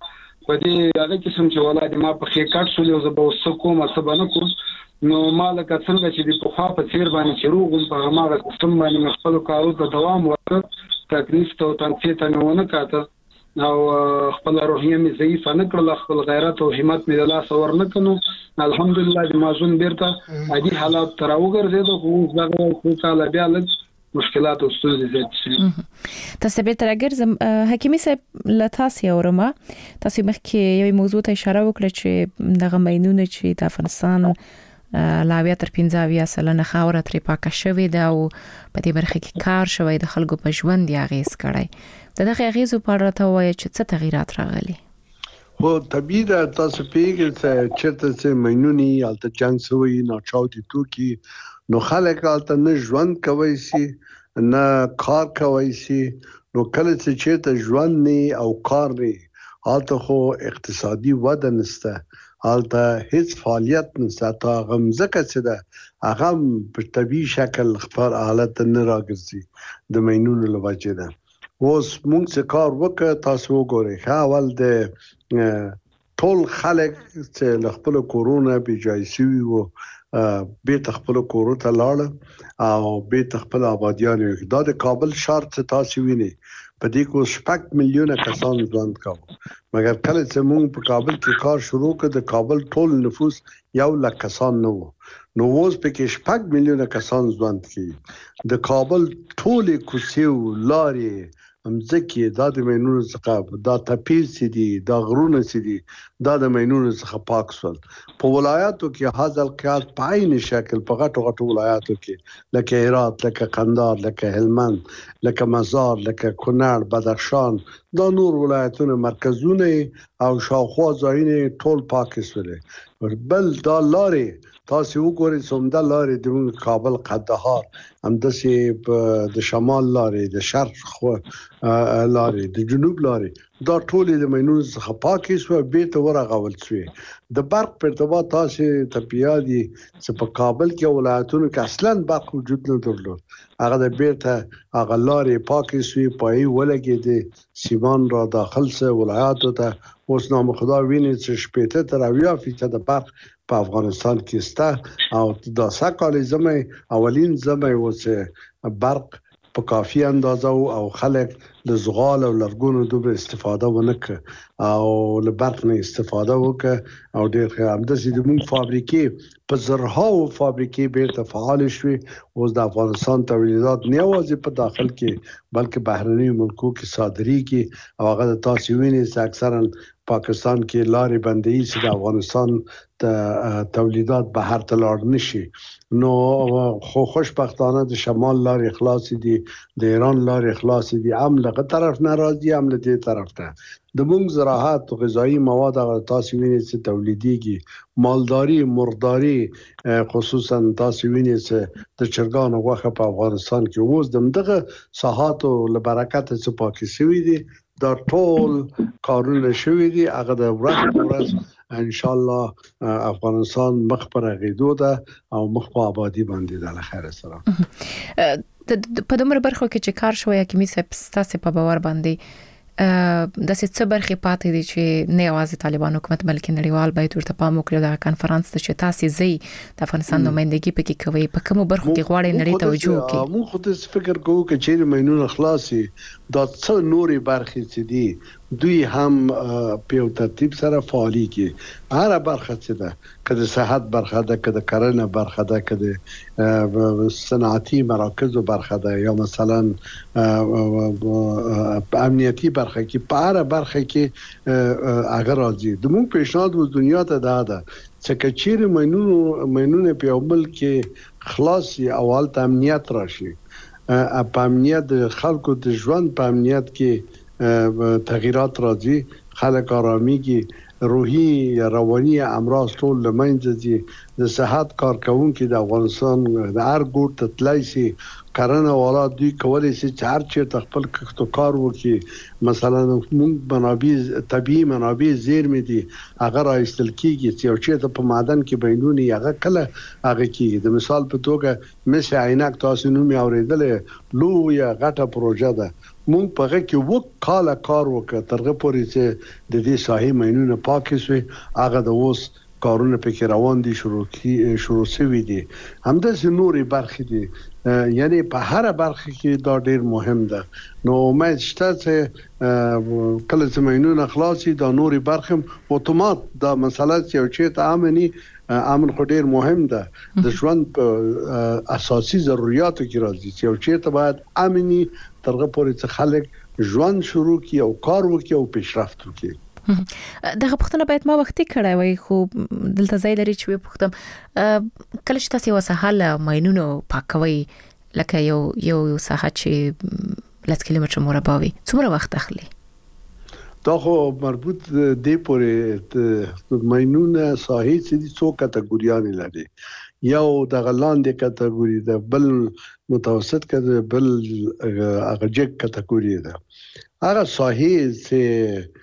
په دې هغه قسم چې ولادي ما په خې کټ شو یو زبو سکو ما سبانه کوم نو مالک څنګه چې د په خوا په چیر باندې چروغم په هغه سیستم باندې خپل کارو ته دوام ورکړ تکلیف ته تنسیت نه ونه کاته او خپل روحیه می ضعیف نه کړل خپل غیرت او همت می د لاس ور نه کنو الحمدلله د مازون بیرته عادي حالات تر وګرځیدو خو هغه څه کاله بیا لږ مشکلات او ستونزې زیات شي تاسو به ترګر حکیمي صاحب لتاسي اورما تاسو مخکې یو موضوع ته اشاره وکړه چې دغه مینونه چې د افغانستان لاویا تر پنځه سلنه خاوره ترې پاکه شوې ده او په دې برخه کې کار شوی د خلکو په ژوند یې اغیز کړی د دغه اغیزو په اړه ته وایي چې څه تغیرات راغلي هو طبيعي ده تاسو پیګل چې چرته چې مینونی الته جنگ سوی نه چاودي توکي نو خلک الته نه ژوند کوي سي نه کار کوي سي نو کله چې چرته ژوند نه او کار نه الته خو اقتصادي وده نشته حالته هیڅ فعالیت نشته تا غمزکه څه ده هغه په طبيعي شکل خبر حالت نه راګرځي د مینونو لوجه ده اوس موږ څه کار وکړ تاسو وګورئ اول د ټول خلک چې خپل کورونا بي جایسي وو به تخپل کورو ته لاړ او به تخپل آبادیان یو دا د کابل ښار ته تاسو ویني په دې کو شپږ میلیونه کسان ژوند کاوه مګر کله چې موږ په کابل کې کار شروع کړ د کابل ټول نفوس یو لک کسان نو نو اوس په کې شپږ میلیونه کسان ژوند کوي د کابل ټول کوڅې لارې امځکه دا د مینونو څخه دا تپیل سي دي دا غرونه سي دي دا د مینونو څخه پاک سول په ولایاتو کې حاصل کال پاین شکل په غټو غټو ولایاتو کې لکه هرات لکه قندهار لکه هلمند لکه مزار لکه کونړ بدخشان دا نور ولایتونه مرکزونه او شاوخوا ځایونه ټول پاک سول بل دا لارې تاسو وګورئ څومره لارې د کابل قندهار همداسې د شمال لارې د شرق خو لارې د جنوب لارې دا ټول د مینونو څخه پاکې سو به ته ورغول شوی د برق په ارتباط تاسو ته پیادي چې په کابل کې ولایتونو کې اصلا برق وجود نه درلود هغه د بیرته هغه لارې پاکې سوی پای ولګې د سیمان را داخل سه ولایاتو ته اوس نام خدا ویني چې شپېته تر اویا فیصد برق په افغانستان کې سته او دا سکهال زمې اولین زمې وڅ برق په کافي اندازه او خلک د زغال او لرګونو دوبه استفاده ونکړه او له برق نه استفاده وکړه او ډېر ښه همداسې د موږ فابریکې په زرهاو فابریکې بیرته فعال شوي اوس د افغانستان تولیدات نه یوازې په داخل کې بلکې بهرني ملکو کې صادرېږي او هغه د تاسو ویني چې اکثرا پاکستان کې لارې بندي چې د افغانستان د تولیدات بهر ته لاړ نشي نو خو خوشبختانه د شمال لارې خلاص دي د ایران لارې خلاص دي هم له طرف ناراضي هم له دې طرف ته د موږ زراعت او غذایی مواد هغه تاسو وینئ چې تولیديږي مالداري مرداري خصوصا تاسو وینئ چې د چرګانو غوښه په افغانستان کې اوس دغه ساحات او لبرکت څخه پاکي شوی دي دا ټول کارونه شوی دي هغه د ورځ په ورځ ان شاء الله افغانستان مخ پر غیدو ده او مخ په آبادی باندې ده خیر سره په دومره برخو کې چې کار شوی حکیمي صاحب ستاسو په باور باندې د څه برخې پاتې دي چې نه یوازې طالبان حکومت بلکې نړیوال باید ورته پام وکړي د کانفرنس ته چې تاسو زی د افغانستان نمائندګي پکې کوي په کومو برخو کې غواړي نړۍ ته توجه وکړي موږ خو د فکر کوو چې چیرې مینونه خلاصي دا څه نوري برخې چې دي دوی هم په ترتیب سره فعالي کی هر برخه چې ده کله صحت برخه ده کله کرنه برخه ده کله صنعتي مراکز برخه ده یا مثلا امنیتي برخه کې په هر برخه کې اگر راځي د موږ پیشنهاد و دنیا ته ده چې کچیر مینونو مینونه په عمل کې خلاصي اول ته امنیت راشي په امنیت د خلکو د ژوند په امنیت کې تغییرات راځي خلک آرامیږي روحي رواني امراض ټول لمنځه دي د صحت کارکونکو د افغانستان د هر ګوټ تلای شي کرنه والا دوی کولای شي چې هر چیرته خپل کښت کار وکړي مثلا موږ منابع طبيعي منابع زیرمې دي هغه راایستل کیږي چې یو چیرته په معدن کې بینونی هغه کله هغه کیږي د مثال په توګه مس عینک تاسو نوم یې اورېدل لویه غټه پروژه ده مونږ په هغه کې وک کاله کار وکړ ترغه پورې چې د دې ساحې مینونه پاک شي هغه د اوس کارونه پکې روان دي شروع کی شروع شوي دي همداسې نورې برخې دي یعنی په هر برخه کې دا ډیر مهم ده نو امید شته چې کله چې مینونه خلاصي دا نورې برخه اتومات دا مسله چې چې امني امن خو ډیر مهم ده د ژوند په اساسي ضرورتو کې راځي چې چې باید امني ترغه پورې چې خلک ژوند شروع کی او کار وکړي او پیشرفت وکړي دغه پښتنه باید ما وختي کړای وای خو دلته ځای لري چې پښتم کله چې تاسو وسهاله ماينونو پاکوي لکه یو یو ساحه چې لس کیلومتر مربع وي څومره وخت اخلي دا خو مربوط دی پورې ماينونه ساحې چې دي څو کټګوریان لري یو د غلاندې کټګوري ده بل متوسط کټګوري بل هغه جګ کټګوري ده هغه ساحې چې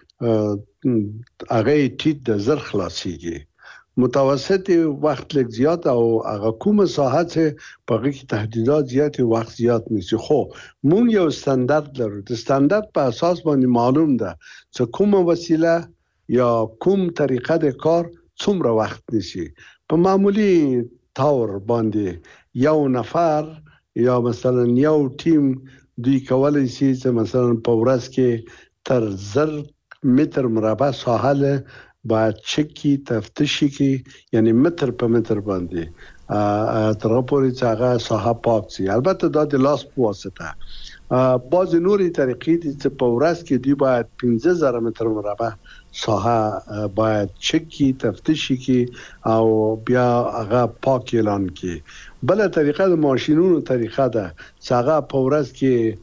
هغه ټیټ د زر خلاصيږي متوسط وخت لږ زیات او هغه کومه ساحه چې په هغه کې تهدیدات زیات وخت زیات نشي خو مونږ یو ستاندرد لرو د ستاندرد په اساس باندې معلوم ده چې کومه وسیله یا کوم طریقه د کار څومره وخت نشي په معمولی تاور باندې یو نفر یا مثلا یو ټیم دوی کولای شي چې مثلا په ورځ کې تر زر متر مربع ساحل باید چکی تفتیشی کی یعنی متر په متر باندې تر پورې چې هغه ساحه پاک شي البته دا د لاس په واسطه بعض نوري طریقې دي چې په ورځ کې دی باید پنځه زره متر مربع ساحه باید چکی تفتیشی کی او بیا هغه پاک اعلان کی بل طریقه د ماشينونو طریقه ده چې هغه په ورځ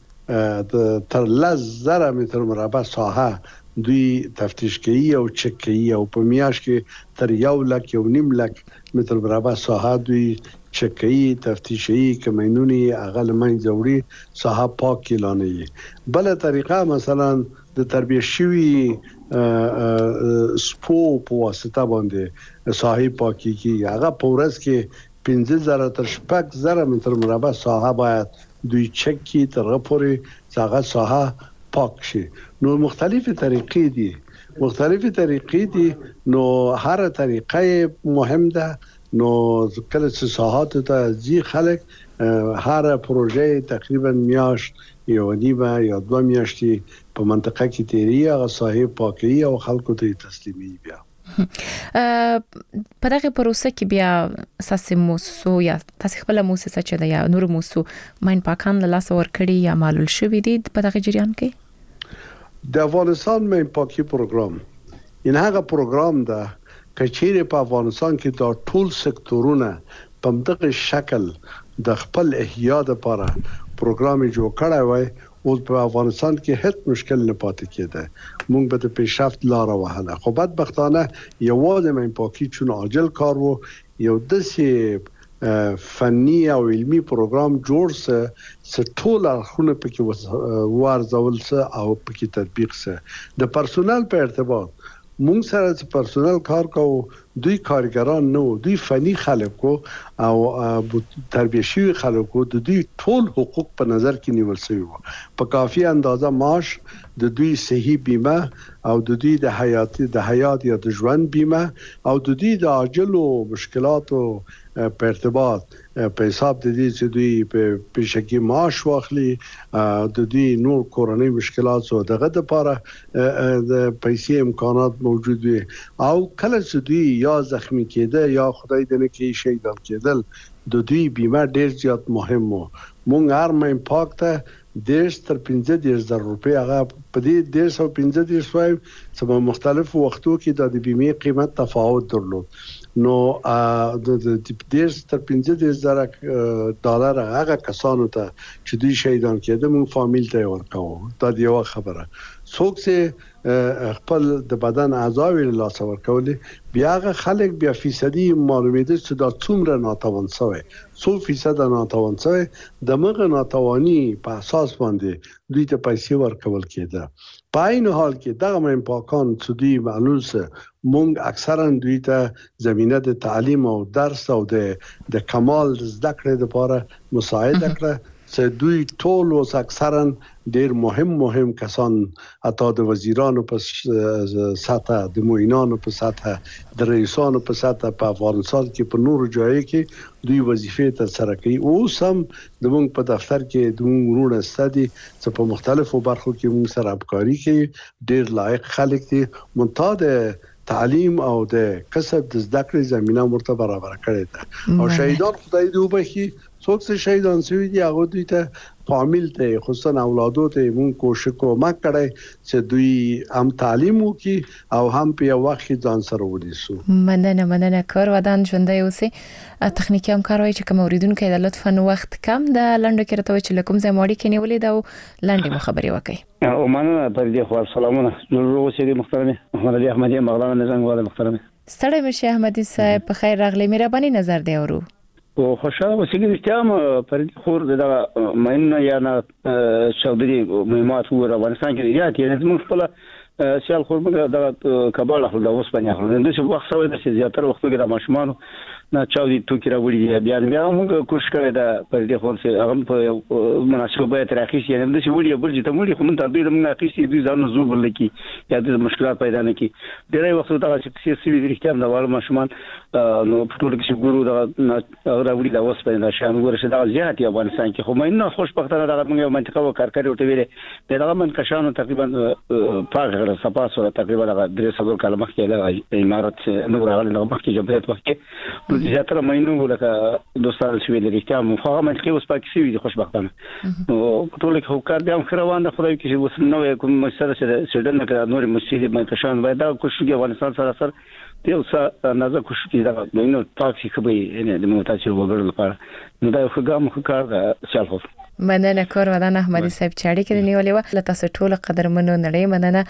کې تر لس زره متر مربع ساحه دوی تفتیش کوي او چک کوي او په میاش کې تر یو لک یو نیم لک متر مربع ساحه دوی چک کوي تفتیش کوي کمینونی اغل من جوړي ساحه پاک اعلانوي بل طریقه مثلا د تربیه شوی سپو په واسطه باندې ساحه پاکي کی هغه په ورځ کې پنځه زره تر شپږ زره متر مربع ساحه باید دوی چک کی تر پورې هغه ساحه پاک شي نو مختلفه طریقې دي مختلفه طریقې دي نو هر طریقه مهم ده نو کله چې ساحات ته ځي خلک هر پروژه تقریبا میاش یو نیمه یا دوه میاشتې په منطقه کې تیری هغه ساحه پاکي او خلکو ته تسلیمي بیا په دغه پروسه کې بیا اساسي موسسو یا تاسو خپل موسسه چې د یا نور موسسو ماین پاکان له لاس ور کړی یا معلول شوی دي په دغه جریان کې د افغانستان ماین پاکي پروګرام ان هغه پروګرام ده چې په افغانستان کې د ټول سکتورونه په دغه شکل د خپل احیا لپاره پروګرام جوړ کړی وای او په افغانستان کې هیڅ مشکل نه پاتې کېده موږ به د پیشرفت لار وهله خو بدبختانه یوازې ماین پاکي چون عاجل کار وو یو داسې فني او علمي پروګرام جوړ سه چې ټول اړخونه پکې ورزول سه او پکې تطبیق سه د پرسونل په ارتباط مونږ سره چې پرسونل کار کوو دوی کارګران نو دوی فني خلکو او تربیه شوی خلکو د دوی ټول حقوق په نظر کې نیول شوی وو په کافي اندازه معاش د دوی صحي بیمه او د دوی د حیاتي د حیات یا د ژوند بیمه او د دوی د عاجلو مشکلاتو په ارتباط په حساب د دې چې دوی په پیشکی معاش واخلي د دوی نور کورنۍ مشکلات سو دغه د لپاره د پیسې امکانات موجود وي او کله چې دوی یا زخمی کېده یا خدای دې نه کې شي دل کېدل د دوی بیمه ډیر زیات مهم وو مونږ هر مې پاک ته دیش تر پنځه دیش زر روپۍ هغه په دې دیش او پنځه دیش وای چې په مختلفو وختو کې د بیمې قیمت تفاوت درلود نو د دیش تر پنځه دیش زر ډالر هغه کسانو ته چې دوی شهیدان کېده مونږ فامیل ته ورکاو دا دی یو خبره څوک چې خپل د بدن اعضاء له لاس ورکولې بیا هغه خلک بیا فیصدي معلومېده چې دا څومره ناتوان شوی څو فیصد ناتوان شوی د مغه ناتوانی په اساس باندې دوی ته پیسې ورکول کېده. په این حال کې دغه من پاکان چې دوی معلوم سه مونږ اکثرا دوی ته زمينه د تعلیم او درس او د د کمال زده کړې لپاره مساعده کړه چې دوی ټول اوس اکثرا ډیر مهم مهم کسان اته د وزیرانو په ساته د موینانو په ساته د رئیسانو په ساته په افغانستان کې په نورو ځایو کې دوی وظیفې تر سره کوي. اوس هم د موږ په دفتر کې د موږ ورونه ستدي چې په مختلفو برخو کې موږ سره همکاري کوي. ډیر لایق خلک دي. منتها د تعلیم او د کسب د زده کړې زمينه مرته برابر کړې ده. او شهیدان خدای دې وبخي څوک چې شهیدان شوي دي هغه دوی ته فامیل ته خصوصا اولادو ته مونږ کوشش کوو کړی چې دوی هم تعلیم وکړي او هم په یو وخت ځان سره ونیسو. مننه مننه کار ودان ژوندۍ اوسئ. تخنیکی همکار وایي چې کوم اوریدونکو د لطفا وخت کم د لنډو کې راته وایي چې لکم ځای ماړي کې نیولې دا لنډه مخبري وکړي. او مننه پر دې خو سلامونه ضرور اوسئ محترم محمد علي احمدي مغلان نظام والے محترم. ستړي مشه احمدي صاحب په خیر راغلی. مهرباني نظر دی اورو. او خوشاله اوسېږي چې پر دې خور د ماینه یا نه چودري مهمات ور افغانستان کې یا چې موږ خپل سیال خور موږ د کابل خپل د اوس باندې خپل د څه وخت سوي د زیاتره وخت کې د ماشومان نه چاودي توکي راوړي بیا بیا موږ کوشش کړی دا پر دې خور چې هغه په مناسبه ترخیص یې نه د څه وړي بل چې ته موږ کوم ته دوی موږ اخیستي دوی ځان زو بل کی یا د مشکلات پیدا نه کی ډېر وخت دا چې سیاسي وی رښتیا د وړ ماشومان نو په ټول کې ګورو دا راوړي دا اوس په نشان ورشه دا زیات افغانستان کې خو مې نه خوشبختانه دا موږ منطقه و کارکړی وټ ویلې دا من کشانو تقریبا پاغه سپاسو تقریبا دا درې څلور کاله مخکې له امارات نو راغلی نو مخکې جبهه وخت زیاتره مینو لکه دوستان شوی د رښتیا مفاهمه منطقي اوس پاکستان وی خوشبختانه نو ټول کې هو کار بیا خروان د خدای کې اوس نو کوم مسله چې سیډن کې نور مسجد مې کشان باید دا کوشش افغانستان سره سره یو څه نازک کوشش کیږي دا نو تاکي خبرې نه د موتاچو وګړو لپاره نو دا یو ګام کار شالخو. مننه کار ودان احمدي صاحب چاړي کې نیولې و لته تاسو ټول قدرمنو نړۍ مننه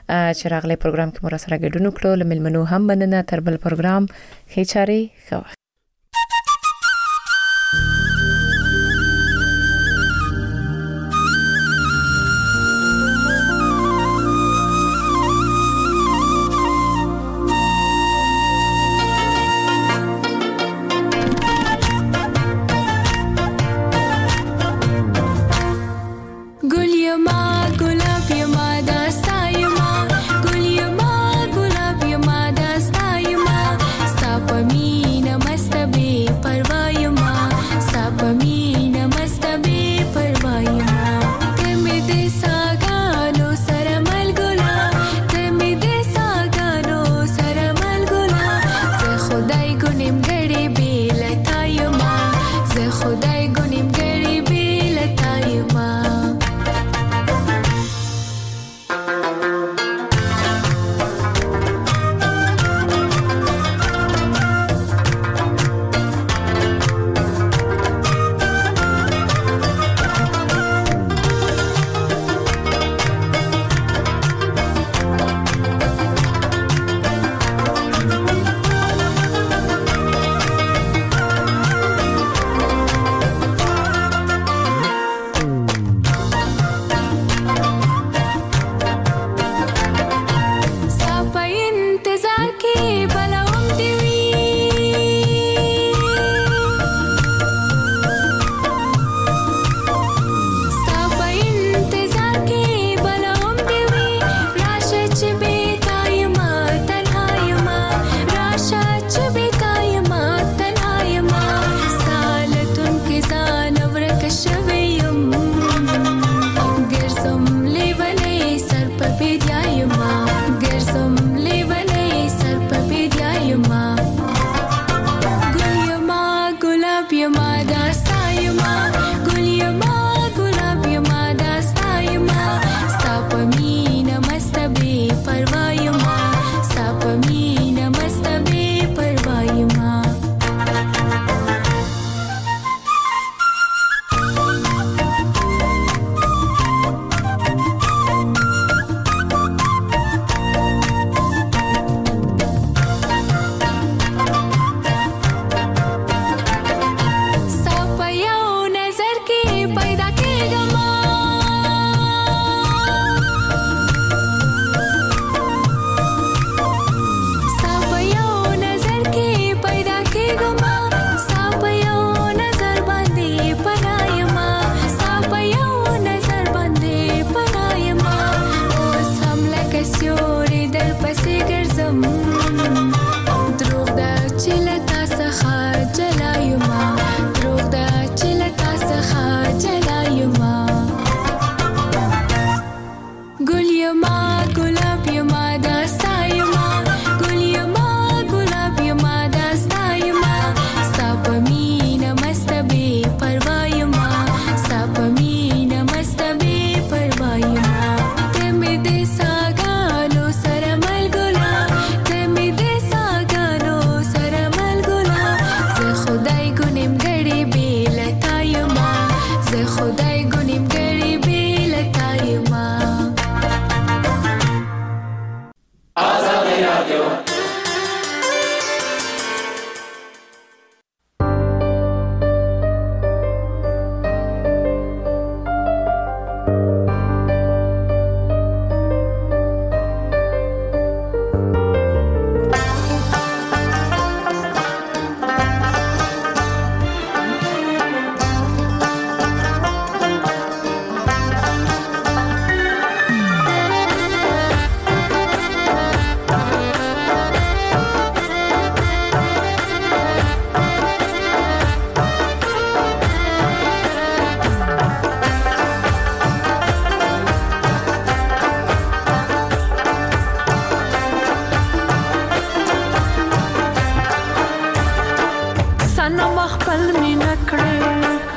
چې راغلي پروګرام کې مو سره ګډون کړو. لملمنو هم مننه تر بل پروګرام خېچاري خو صنم خپل مینا کړې